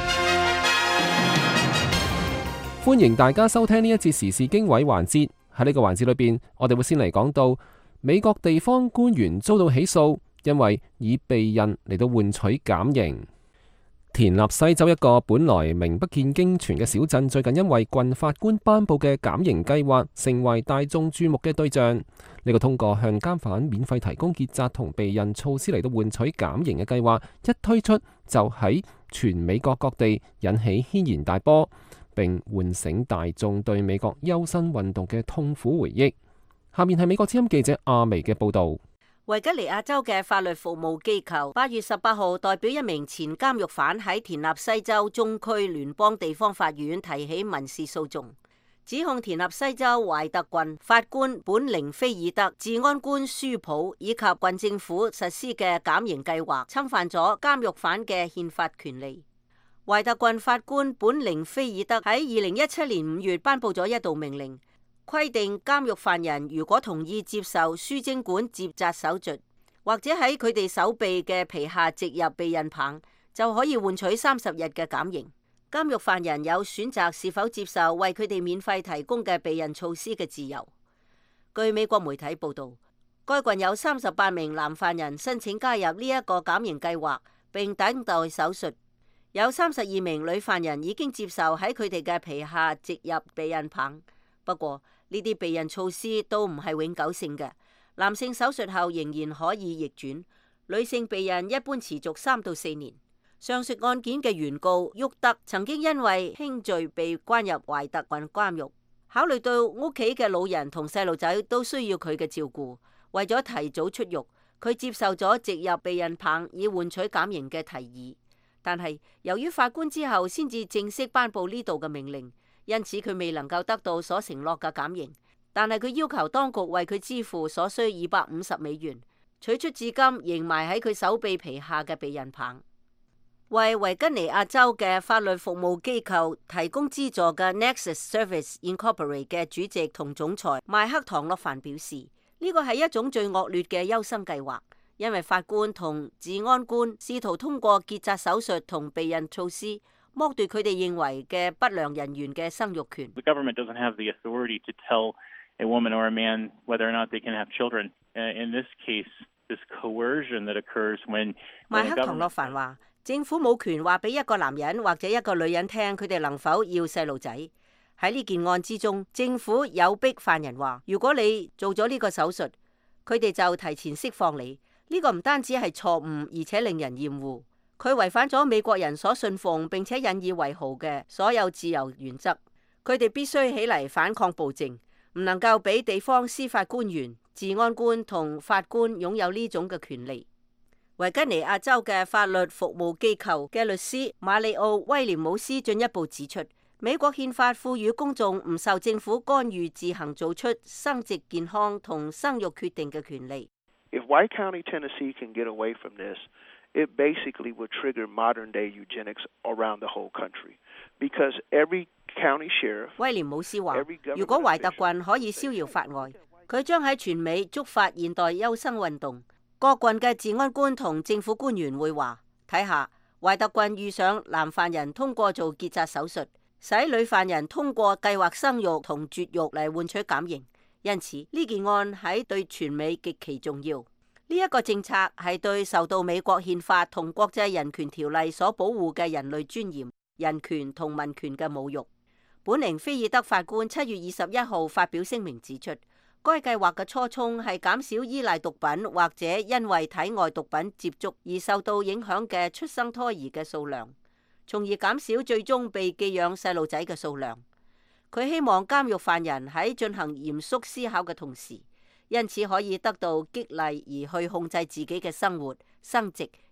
歡迎大家收聽呢一節時事經緯環節。喺呢個環節裏邊，我哋會先嚟講到美國地方官員遭到起訴，因為以避孕嚟到換取減刑。田納西州一個本來名不見經傳嘅小鎮，最近因為郡法官頒布嘅減刑計劃，成為大眾注目嘅對象。呢個通過向監犯免費提供結紮同避孕措施嚟到換取減刑嘅計劃，一推出就喺全美國各地引起軒然大波，並喚醒大眾對美國優生運動嘅痛苦回憶。下面係美國之音記者阿薇嘅報導。 維吉尼亞州嘅法律服務機構八月十八號代表一名前監獄犯喺田納西州中區聯邦地方法院提起民事訴訟，指控田納西州懷特郡法官本寧菲爾德、治安官舒普以及郡政府實施嘅減刑計劃侵犯咗監獄犯嘅憲法權利。懷特郡法官本寧菲爾德喺二零一七年五月頒布咗一道命令，規定監獄犯人如果同意接受輸精管結紮手術，或者喺佢哋手臂嘅皮下植入避孕棒，就可以換取三十日嘅減刑。監獄犯人有選擇是否接受為佢哋免費提供嘅避孕措施嘅自由。據美國媒體報道，該郡有三十八名男犯人申請加入呢一個減刑計劃，並等待手術。有三十二名女犯人已經接受喺佢哋嘅皮下植入避孕棒。不過呢啲避孕措施都唔係永久性嘅，男性手術後仍然可以逆轉，女性避孕一般持續三到四年。上述案件嘅原告沃德曾經因為輕罪被關入懷特郡監獄，考慮到屋企嘅老人同細路仔都需要佢嘅照顧，為咗提早出獄，佢接受咗植入避孕棒以換取減刑嘅提議。但係由於法官之後先至正式頒布呢度嘅命令，因此佢未能夠得到所承諾嘅減刑，但係佢要求當局為佢支付所需二百五十美元，取出至今仍埋喺佢手臂皮下嘅避孕棒。為維吉尼亞州嘅法律服務機構提供資助嘅 Nexus Service Incorporated 嘅主席同總裁邁克唐諾凡表示，呢個係一種最惡劣嘅優生計劃，因為法官同治安官試圖通過結紮手術同避孕措施剝奪佢哋認為嘅不良人員嘅生育權。 The government doesn't have the authority to tell a woman or a man whether or not they can have children. In this case, this coercion that occurs when 邁克唐諾凡話，政府冇權話俾一個男人或者一個女人聽佢哋能否要細路仔。喺呢件案之中，政府有逼犯人話，如果你做咗呢個手術，佢哋就提前釋放你。呢個唔單止係錯誤，而且令人厭惡。佢違反咗美國人所信奉並且引以為豪嘅所有自由原則。佢哋必須起嚟反抗暴政，唔能夠俾地方司法官員、治安官同法官擁有呢種嘅權利。維吉尼亞州嘅法律服務機構嘅律師馬里奧威廉姆斯進一步指出，美國憲法賦予公眾唔受政府干預自行做出生殖健康同生育決定嘅權利。 If White County, Tennessee can get away from this, it basically would trigger modern-day eugenics around the whole country, because every county sheriff. 威廉姆斯話，如果懷特郡可以逍遙法外，佢將喺全美觸發現代優生運動。各郡嘅治安官同政府官員會話：睇下懷特郡遇上男犯人通過做結紮手術，使女犯人通過計劃生育同絕育嚟換取減刑。因此呢件案喺對全美極其重要。呢一個政策係對受到美國憲法同國際人權條例所保護嘅人類尊嚴、人權同民權嘅侮辱。本寧菲爾德法官七月二十一號發表聲明指出，該計劃嘅初衷係減少依賴毒品或者因為體外毒品接觸而受到影響嘅出生胎兒嘅數量，從而減少最終被寄養細路仔嘅數量。佢希望監獄犯人喺進行嚴肅思考嘅同時，因此可以得到激勵而去控制自己嘅生活、生殖，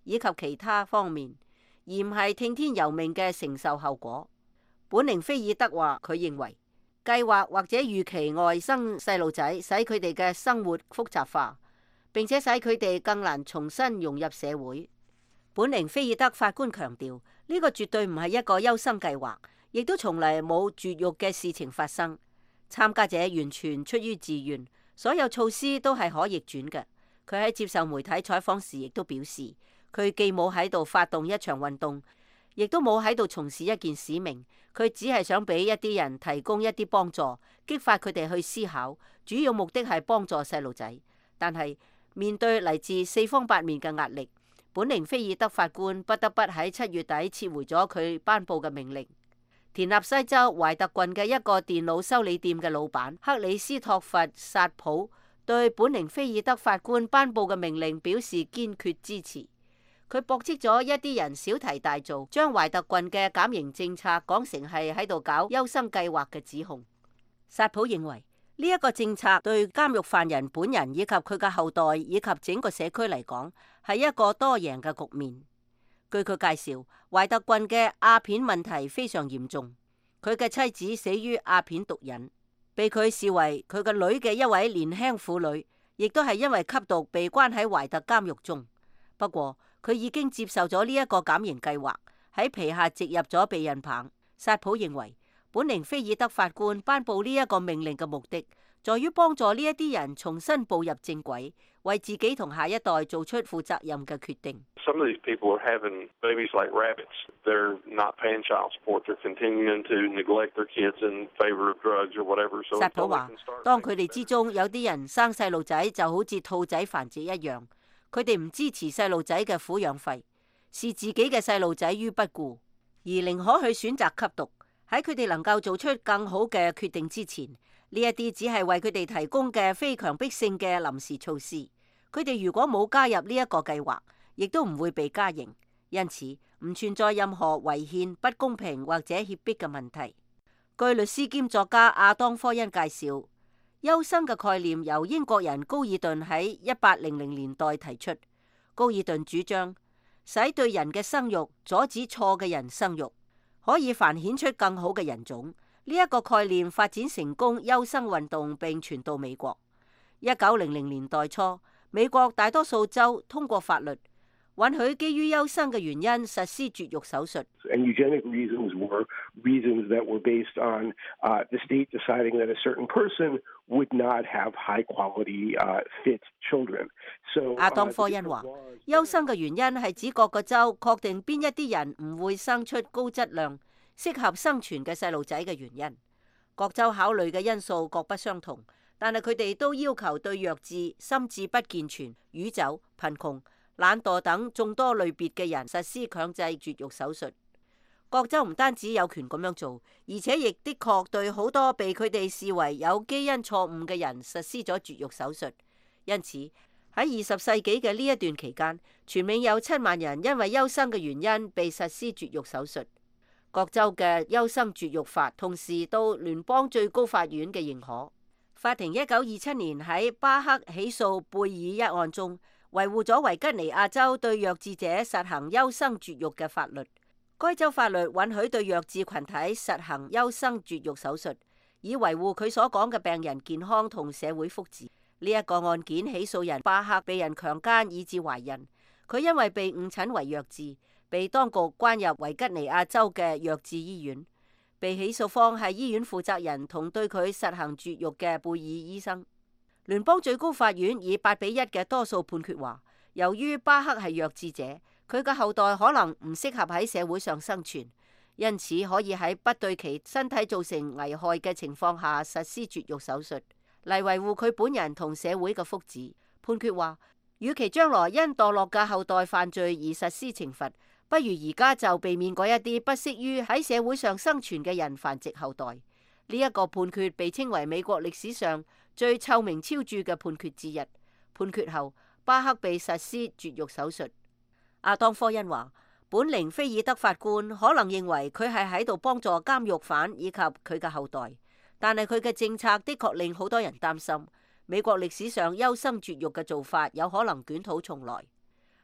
以及其他方面，而唔係聽天由命嘅承受後果。本寧菲爾德話，佢認為計劃或者預期外生細路仔，使佢哋嘅生活複雜化，並且使佢哋更難重新融入社會。本寧菲爾德法官強調，呢個絕對唔係一個優生計劃，亦都從嚟冇絕育嘅事情發生。參加者完全出於自願，所有措施都係可逆轉嘅。佢喺接受媒體採訪時亦都表示，佢既冇喺度發動一場運動，亦都冇喺度從事一件使命。佢只係想俾一啲人提供一啲幫助，激發佢哋去思考，主要目的係幫助細路仔。但係面對嚟自四方八面嘅壓力，本寧菲爾德法官不得不喺七月底撤回咗佢頒布嘅命令。田納西州懷特郡嘅一個電腦修理店嘅老闆克里斯托弗薩普對本寧菲爾德法官頒布嘅命令表示堅決支持。佢駁斥咗一啲人小題大做，將懷特郡嘅減刑政策講成係喺度搞優生計劃嘅指控。薩普認為呢一個政策對監獄犯人本人以及佢嘅後代以及整個社區嚟講係一個多贏嘅局面。據佢介紹，懷特郡嘅鴉片問題非常嚴重，佢嘅妻子死於鴉片毒癮，被佢視為佢嘅女嘅一位年輕婦女，亦都係因為吸毒被關喺懷特監獄中。不過佢已經接受咗呢一個減刑計劃，喺皮下植入咗避孕棒。薩普認為本寧菲爾德法官頒布呢一個命令嘅目的，在於幫助呢一啲人重新步入正軌，為自己同下一代做出負責任嘅決定。 Some of these people are having babies like rabbits. They're not paying child support. They're continuing to neglect their kids in favor of drugs or whatever. 薩普話，當佢哋之中有啲人生細路仔就好似兔仔繁殖一樣，佢哋唔支持細路仔嘅撫養費，視自己嘅細路仔於不顧，而寧可去選擇吸毒。喺佢哋能夠做出更好嘅決定之前，呢一啲只係為佢哋提供嘅非強迫性嘅臨時措施。佢哋如果冇加入呢一個計劃，亦都唔會被加刑，因此唔存在任何違憲、不公平或者脅迫嘅問題。據律師兼作家亞當科恩介紹，優生嘅概念由英國人高爾頓喺一八零零年代提出。高爾頓主張使對人嘅生育阻止錯嘅人生育，可以繁衍出更好嘅人種。呢一個概念發展成功，優生運動並傳到美國。一九零零年代初，美國大多數州通過法律，允許基於優生嘅原因實施絕育手術。 And eugenic reasons were reasons that were based on uh, the state deciding that a certain person would not have high quality uh, fit children. So 亞當科恩話，優生嘅原因係指各個州確定邊一啲人唔會生出高質量、適合生存嘅細路仔嘅原因。各州考慮嘅因素各不相同，但係佢哋都要求對弱智、心智不健全、酗酒、貧窮、懶惰等眾多類別嘅人實施強制絕育手術。各州唔單止有權咁樣做，而且亦的確對好多被佢哋視為有基因錯誤嘅人實施咗絕育手術。因此喺二十世紀嘅呢一段期間，全美有七萬人因為優生嘅原因被實施絕育手術。各州嘅優生絕育法同時到聯邦最高法院嘅認可。法庭一九二七年喺巴克起訴貝爾一案中，維護咗維吉尼亞州對弱智者實行優生絕育嘅法律。該州法律允許對弱智群體實行優生絕育手術，以維護佢所講嘅病人健康同社會福祉。呢一個案件起訴人巴克被人強姦以致懷孕，佢因為被誤診為弱智，被當局關入維吉尼亞州嘅弱智醫院。被起訴方係醫院負責人同對佢實行絕育嘅貝爾醫生。聯邦最高法院以八比一嘅多數判決話，由於巴克係弱智者，佢嘅後代可能唔適合喺社會上生存，因此可以喺不對其身體造成危害嘅情況下實施絕育手術，嚟維護佢本人同社會嘅福祉。判決話，與其將來因墮落嘅後代犯罪而實施懲罰，不如而家就避免嗰一啲不適於喺社會上生存嘅人繁殖後代。呢一個判決被稱為美國歷史上最臭名昭著嘅判決之一。判決後，巴克被實施絕育手術。亞當科恩話，本寧菲爾德法官可能認為佢係喺度幫助監獄犯以及佢嘅後代，但係佢嘅政策的確令好多人擔心，美國歷史上優生絕育嘅做法有可能捲土重來。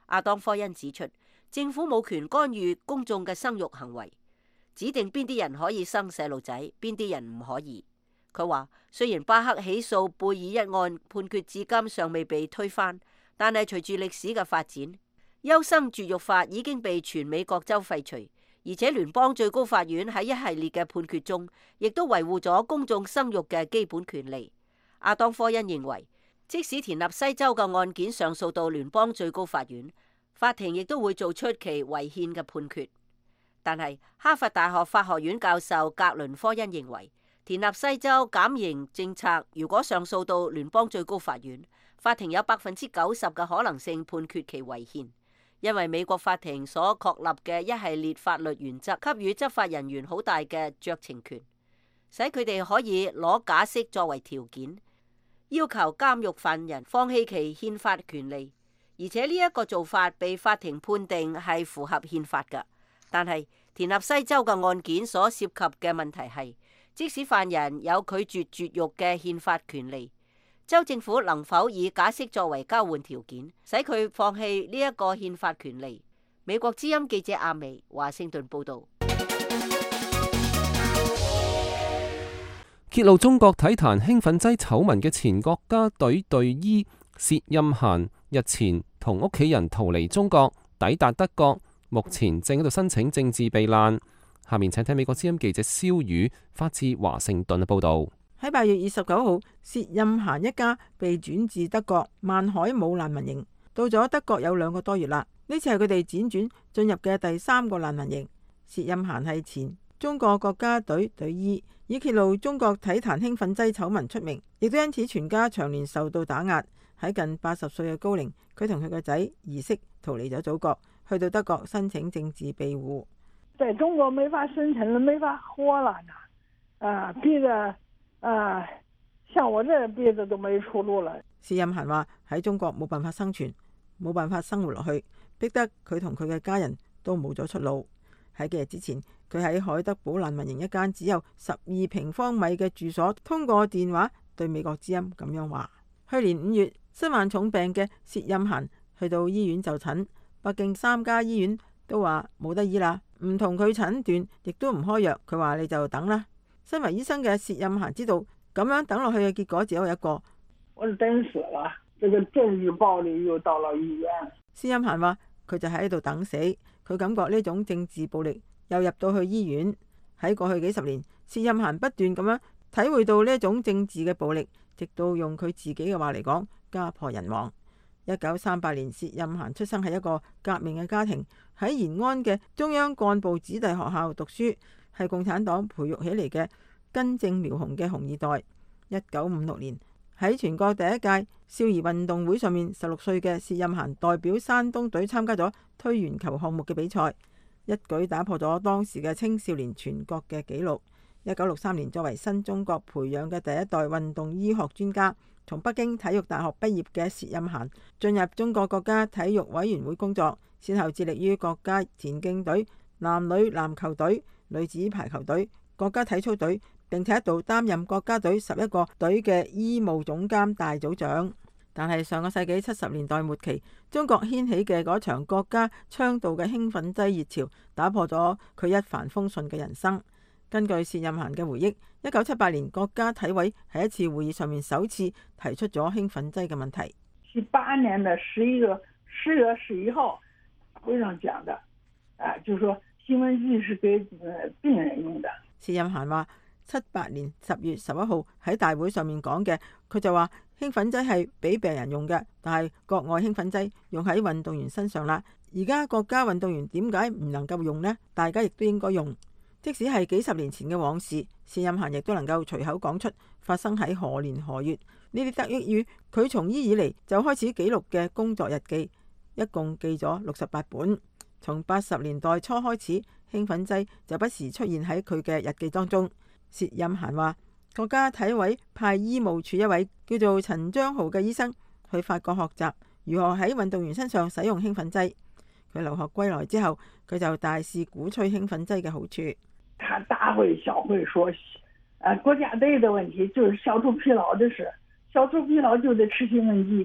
亞當科恩指出，政府冇權干預公眾嘅生育行為，指定邊啲人可以生細路仔，邊啲人唔可以。佢話雖然巴克起訴貝爾一案判決至今尚未被推翻，但係隨住歷史嘅發展，優生絕育法已經被全美各州廢除，而且聯邦最高法院喺一系列嘅判決中，亦都維護咗公眾生育嘅基本權利。亞當科恩認為，即使田納西州嘅案件上訴到聯邦最高法院，法庭亦都會做出其違憲嘅判決。但係哈佛大學法學院教授格倫科恩認為，田納西州減刑政策如果上訴到聯邦最高法院，法庭有百分之九十嘅可能性判決其違憲，因為美國法庭所確立嘅一系列法律原則給予執法人員好大嘅酌情權，使佢哋可以攞假釋作為條件，要求監獄犯人放棄其憲法權利，而且呢一個做法被法庭判定係符合憲法嘅。但係田納西州嘅案件所涉及嘅問題係，即使犯人有拒絕絕育嘅憲法權利，州政府能否以假釋作為交換條件，使佢放棄呢一個憲法權利？美國之音記者阿薇華盛頓報道。 揭露中國體壇興奮劑醜聞嘅前國家隊隊醫薛欽嫻日前同屋企人逃離中國，抵達德國，目前正喺度申請政治避難。下面請聽美國之音記者蕭宇發自華盛頓嘅報道。 喺八月二十九號，薛欽嫻一家被轉至德國萬海姆難民營，到咗德國有兩個多月啦。呢次係佢哋輾轉進入嘅第三個難民營。薛欽嫻係前中國國家隊隊醫，以揭露中國體壇興奮劑醜聞出名，亦都因此全家長年受到打壓。喺近八十歲嘅高齡，佢同佢個仔兒媳逃離咗祖國，去到德國申請政治庇護。 在中國沒法生存了，沒法活了呢，啊，逼得啊，像我這逼得都沒出路了。 薛欽嫻話喺中國冇辦法生存，冇辦法生活落去，逼得佢同佢嘅家人都冇咗出路。喺幾日之前，佢喺海德堡難民營一間只有十二平方米嘅住所，通過電話對美國之音咁樣話：去年五月，身患重病嘅薛欽嫻去到醫院就診，北京三家醫院都話冇得醫啦，唔同佢診斷，亦都唔開藥。佢話你就等啦。身為醫生嘅薛欽嫻知道咁樣等落去嘅結果只有一個， 我是等死了。這個政治暴力又到了醫院。 薛欽嫻話佢就喺度等死，佢感覺呢種政治暴力又入到去醫院。喺過去幾十年，薛欽嫻不斷咁樣體會到呢一種政治嘅暴力，直到用佢自己嘅話嚟講，家破人亡。一九三八年，薛欽嫻出生喺一個革命嘅家庭，喺延安嘅中央幹部子弟學校讀書，係共產黨培育起嚟嘅根正苗紅嘅紅二代。一九五六年喺全國第一屆少兒運動會上面，十六歲嘅薛欽嫻代表山東隊參加咗推圓球項目嘅比賽，一舉打破咗當時嘅青少年全國嘅紀錄。一九六三年，作為新中國培養嘅第一代運動醫學專家，從北京體育大學畢業嘅薛欽嫻進入中國國家體育委員會工作，先後致力於國家田徑隊、男女籃球隊、女子排球隊、國家體操隊，並且一度擔任國家隊十一個隊嘅醫務總監大組長。但係上個世紀七十年代末期，中國掀起嘅嗰場國家倡導嘅興奮劑熱潮，打破咗佢一帆風順嘅人生。根據薛欽嫻嘅回憶，一九七八年國家體委喺一次會議上面首次提出咗興奮劑嘅問題。 七八年的十一個十月十一號會上講的，啊，就說興奮劑是給病人用的。 薛欽嫻話七八年十月十一號喺大會上面講嘅，佢就話興奮劑係俾病人用嘅，但係國外興奮劑用喺運動員身上啦。而家國家運動員點解唔能夠用呢？大家亦都應該用。即使係幾十年前嘅往事，薛欽嫻亦都能夠隨口講出發生喺何年何月。呢啲得益於佢從醫以嚟就開始記錄嘅工作日記，一共記咗六十八本。從八十年代初開始，興奮劑就不時出現喺佢嘅日記當中。薛欽嫻話，國家體委派醫務處一位叫做陳章豪嘅醫生去法國學習如何喺運動員身上使用興奮劑。佢留學歸來之後，佢就大肆鼓吹興奮劑嘅好處。 他大會小會說，啊，國家隊的問題就是消除疲勞的事，消除疲勞就得吃興奮劑。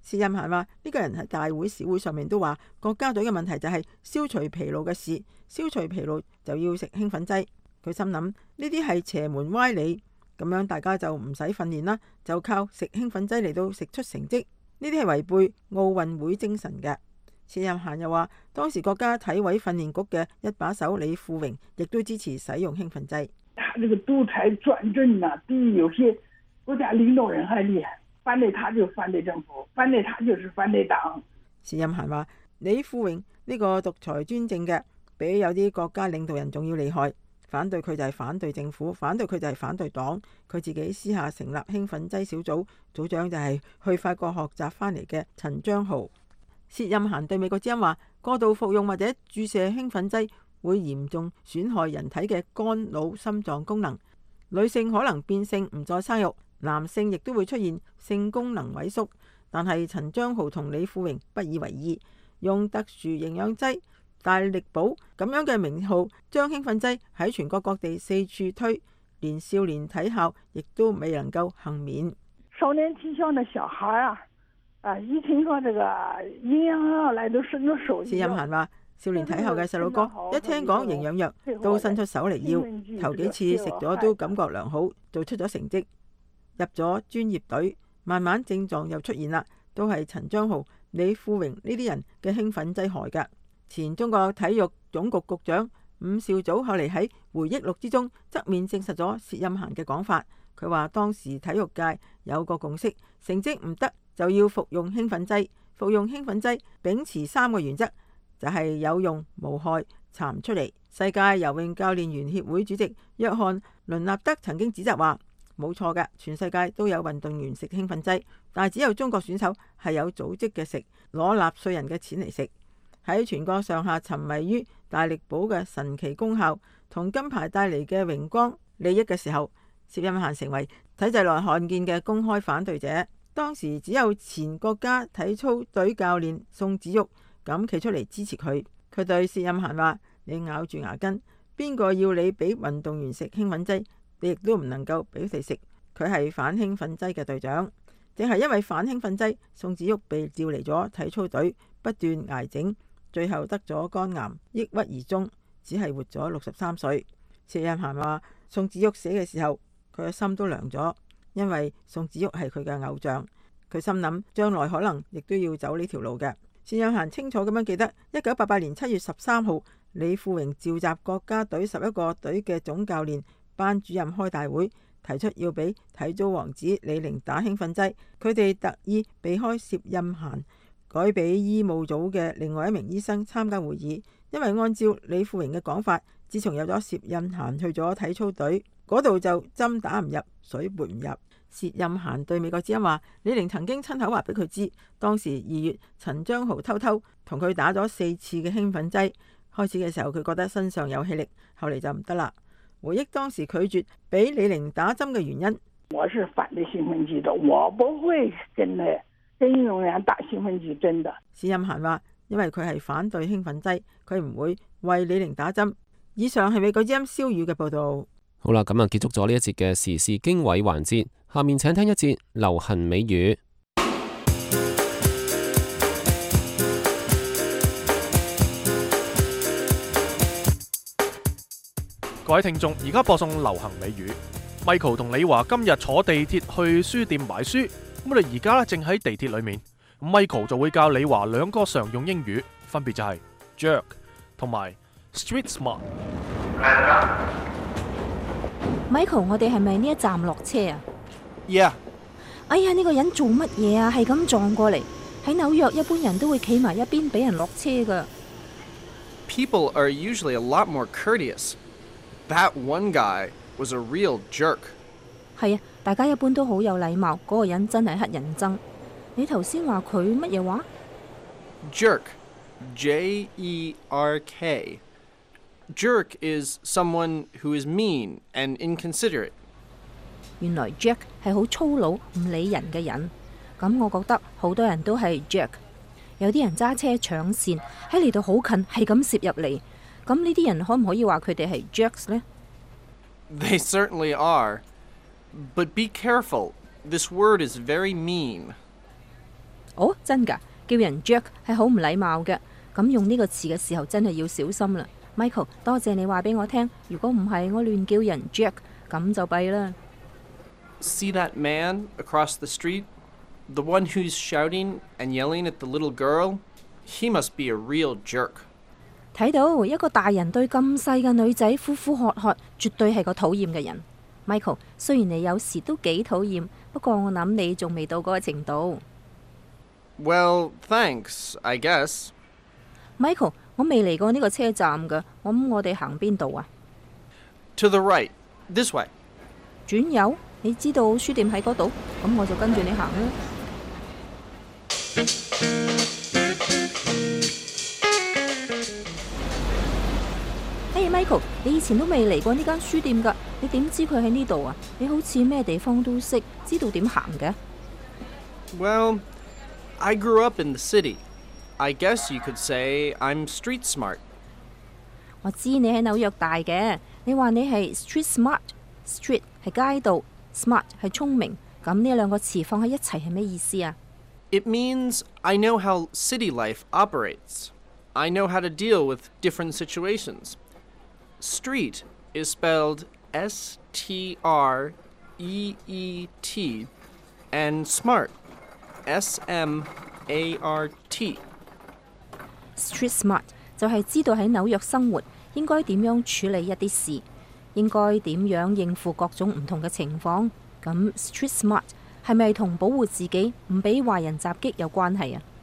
薛任嫻話：呢個人喺大會示會上面都話，國家隊嘅問題就係消除疲勞嘅事，消除疲勞就要食興奮劑。佢心諗呢啲係邪門歪理，咁樣大家就唔使訓練啦，就靠食興奮劑嚟到食出成績，呢啲係違背奧運會精神嘅。薛任嫻又話，當時國家體委訓練局嘅一把手李富榮亦都支持使用興奮劑。 他這個獨裁專政呢，比有些國家領導人還厲害，反對他就反對政府，反對他就是反對黨。 薛任嫻話，李富榮呢個獨裁專政嘅，比有啲國家領導人仲要厲害。反對佢就係反對政府，反對佢就係反對黨。佢自己私下成立興奮劑小組，組長就係去法國學習翻嚟嘅陳章豪。薛任嫻對美國之音話，過度服用或者注射興奮劑會嚴重損害人體嘅肝、腦、心臟功能。女性可能變性唔再生育，男性亦都會出現性功能萎縮。但係陳章豪同李富榮不以為意，用特殊營養劑大力寶咁樣嘅名號，將興奮劑喺全國各地四處推，連少年體校亦都未能夠幸免。 少年體校嘅小孩啊！啊！一聽說這個營養藥來都伸出手。 薛任嫻話：少年體校嘅細路哥一聽講營養藥，都伸出手嚟要。頭幾次食咗都感覺良好，做出咗成績，入咗專業隊。慢慢症狀又出現啦，都係陳章豪、李富榮呢啲人嘅興奮劑害㗎。前中國體育總局局長伍兆祖後嚟喺回憶錄之中側面證實咗薛任嫻嘅講法。佢話當時體育界有個共識，成績唔得就要服用興奮劑，服用興奮劑秉持三個原則，就係、是、有用無害，查唔出嚟。世界游泳教練員協會主席約翰倫納德曾經指責話：冇錯㗎，全世界都有運動員食興奮劑，但係只有中國選手係有組織嘅食，攞納稅人嘅錢嚟食。喺全國上下沉迷於大力寶嘅神奇功效同金牌帶嚟嘅榮光利益嘅時候，薛任嫻成為體制內罕見嘅公開反對者。當時只有前國家體操隊教練宋子玉咁企出嚟支持佢。佢對薛任嫻話：你咬住牙根，邊個要你俾運動員食興奮劑，你亦都唔能夠俾佢哋食。佢係反興奮劑嘅隊長，正係因為反興奮劑，宋子玉被調離咗體操隊，不斷挨整，最後得咗肝癌，抑鬱而終，只係活咗六十三歲。薛任嫻話：宋子玉死嘅時候，佢嘅心都涼咗。因為宋子玉係佢嘅偶像，佢心諗將來可能亦都要走呢條路嘅。薛任嫻清楚咁樣記得，一九八八年七月十三號，李富榮召集國家隊十一個隊嘅總教練、班主任開大會，提出要俾體操王子李寧打興奮劑。佢哋特意避開薛任嫻，改俾醫務組嘅另外一名醫生參加會議。因為按照李富榮嘅講法，自從有咗薛任嫻去咗體操隊，嗰度就針打唔入，水撥唔入。薛任嫻對美國之音話：李寧曾經親口話俾佢知，當時二月陳章豪偷偷同佢打咗四次嘅興奮劑。開始嘅時候佢覺得身上有氣力，後嚟就唔得啦。回憶當時拒絕俾李寧打針嘅原因： 我是反對興奮劑的，我不會跟呢跟運動員打興奮劑針的。 薛任嫻話：因為佢係反對興奮劑，佢唔會為李寧打針。以上係美國之音蕭宇嘅報道。 好啦，咁啊結束咗呢一節嘅時事經緯環節，下面請聽一節流行美語。 各位聽眾，而家播送流行美語。Michael 同李華今日坐地鐵去書店買書，咁我哋而家咧正喺地鐵裏面。Michael 就會教李華兩個常用英語，分別就係 jerk 同埋 street smart。 Michael， 我哋係咪呢一站落車啊 ？Yeah。 哎呀，呢個人做乜嘢啊？係咁撞過嚟。喺紐約，一般人都會企埋一邊俾人落車噶。 People are usually a lot more courteous. That one guy was a real jerk. 係啊，大家一般都好有禮貌。嗰個人真係乞人憎。你頭先話佢乜嘢話 ？Jerk, J E R K. Jerk is someone who is mean and inconsiderate. 原來 jerk 係好粗魯唔理人嘅人。咁我覺得好多人都係 jerk。有啲人揸車搶線喺嚟到好近，係咁攝入嚟。咁呢啲人可唔可以話佢哋係 jerks 呢？ They certainly are. But be careful. This word is very mean. 哦，真㗎，叫人 Jack 係好唔禮貌嘅，咁用呢個詞嘅時候真係要小心啦。Michael，多謝你話俾我聽，如果唔係我亂叫人 Jack，咁就弊啦。 See that man across the street? The one who's shouting and yelling at the little girl? He must be a real jerk. 睇到一個大人對咁細嘅女仔呼呼喝喝，絕對係個討厭嘅人。Michael，雖然你有時都幾討厭，不過我諗你仲未到嗰個程度。 Well, thanks, I guess. Michael，我未嚟過呢個車站㗎，我諗我哋行邊度啊 To the right. This way. 轉右？你知道書店喺嗰度，咁我就跟住你行啦。Hey Michael，你以前都未嚟過呢間書店㗎，你點知佢喺呢度啊？你好似咩地方都識，知道點行嘅。 Well, I grew up in the city. I guess you could say I'm street smart. 我知你喺紐約大嘅，你話你係 street smart。Street 係街道，smart 係聰明，咁呢兩個詞放喺一齊係咩意思啊？ It means I know how city life operates. I know how to deal with different situations. Street is spelled S T R E E T, and smart, S M A R T. Street smart 就係知道喺紐約生活應該點樣處理一啲事，應該點樣應付各種唔同嘅情況。咁 street smart 係咪同保護自己唔俾壞人襲擊有關係啊？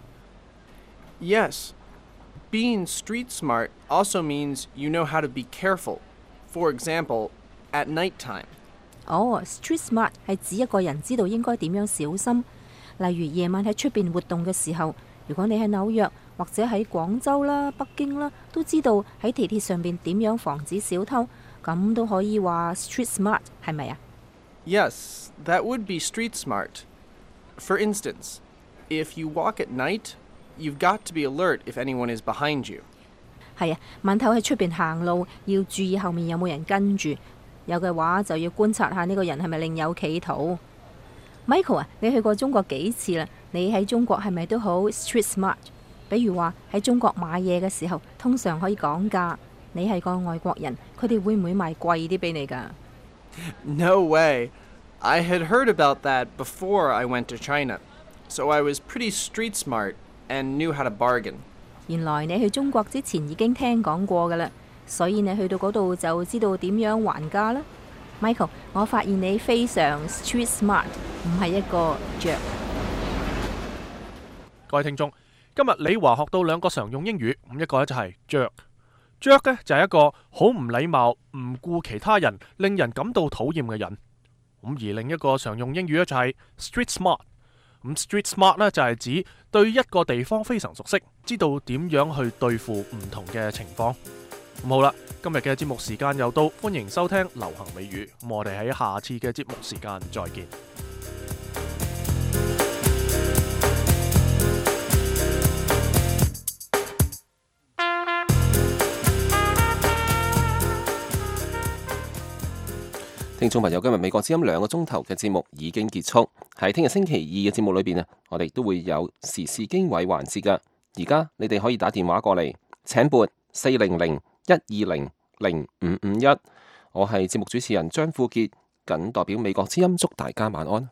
Yes. Being street smart also means you know how to be careful. For example, at night time. 哦 street smart 係指一個人知道應該點樣小心，例如夜晚喺出邊活動嘅時候，如果你喺紐約或者喺廣州啦、北京啦，都知道喺地鐵上邊點樣防止小偷，咁都可以話 street smart 係咪啊？ Yes, that would be street smart. For instance, if you walk at night, you've got to be alert if anyone is behind you. 係啊，晚頭喺出邊行路要注意後面有冇人跟住，有嘅話就要觀察下呢個人係咪另有企圖。Michael 啊，你去過中國幾次啦？你喺中國係咪都好 street smart？ 比如話喺中國買嘢嘅時候，通常可以講價。你係個外國人，佢哋會唔會賣貴啲俾你㗎？ No way. I had heard about that before I went to China, so I was pretty street smart and knew how to bargain. 原來你去中國之前已經聽講過㗎啦，所以你去到嗰度就知道點樣還價啦。Michael， 我發現你非常 street smart， 唔係一個 jerk。 各位聽眾，今日李華學到兩個常用英語，咁一個咧就係 jerk。jerk 咧就係一個好唔禮貌、唔顧其他人、令人感到討厭嘅人。咁而另一個常用英語咧就係 street smart。咁 street smart 咧就係指對一個地方非常熟悉，知道點樣去對付唔同嘅情況。咁好啦，今日嘅節目時間又到，歡迎收聽流行美語。咁我哋喺下次嘅節目時間再見。 聽眾朋友，今日美國之音兩個鐘頭嘅節目已經結束。喺聽日星期二嘅節目裏邊啊，我哋都會有時事經緯環節噶。而家你哋可以打電話過嚟，請撥四零零一二零零五五一。我係節目主持人張富傑，謹代表美國之音祝大家晚安。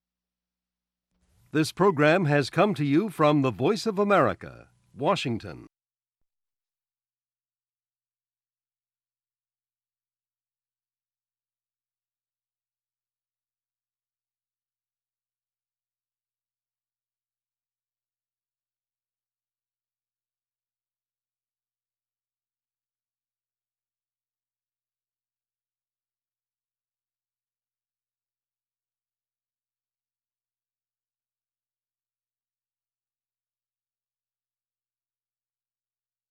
This program has come to you from the Voice of America, Washington.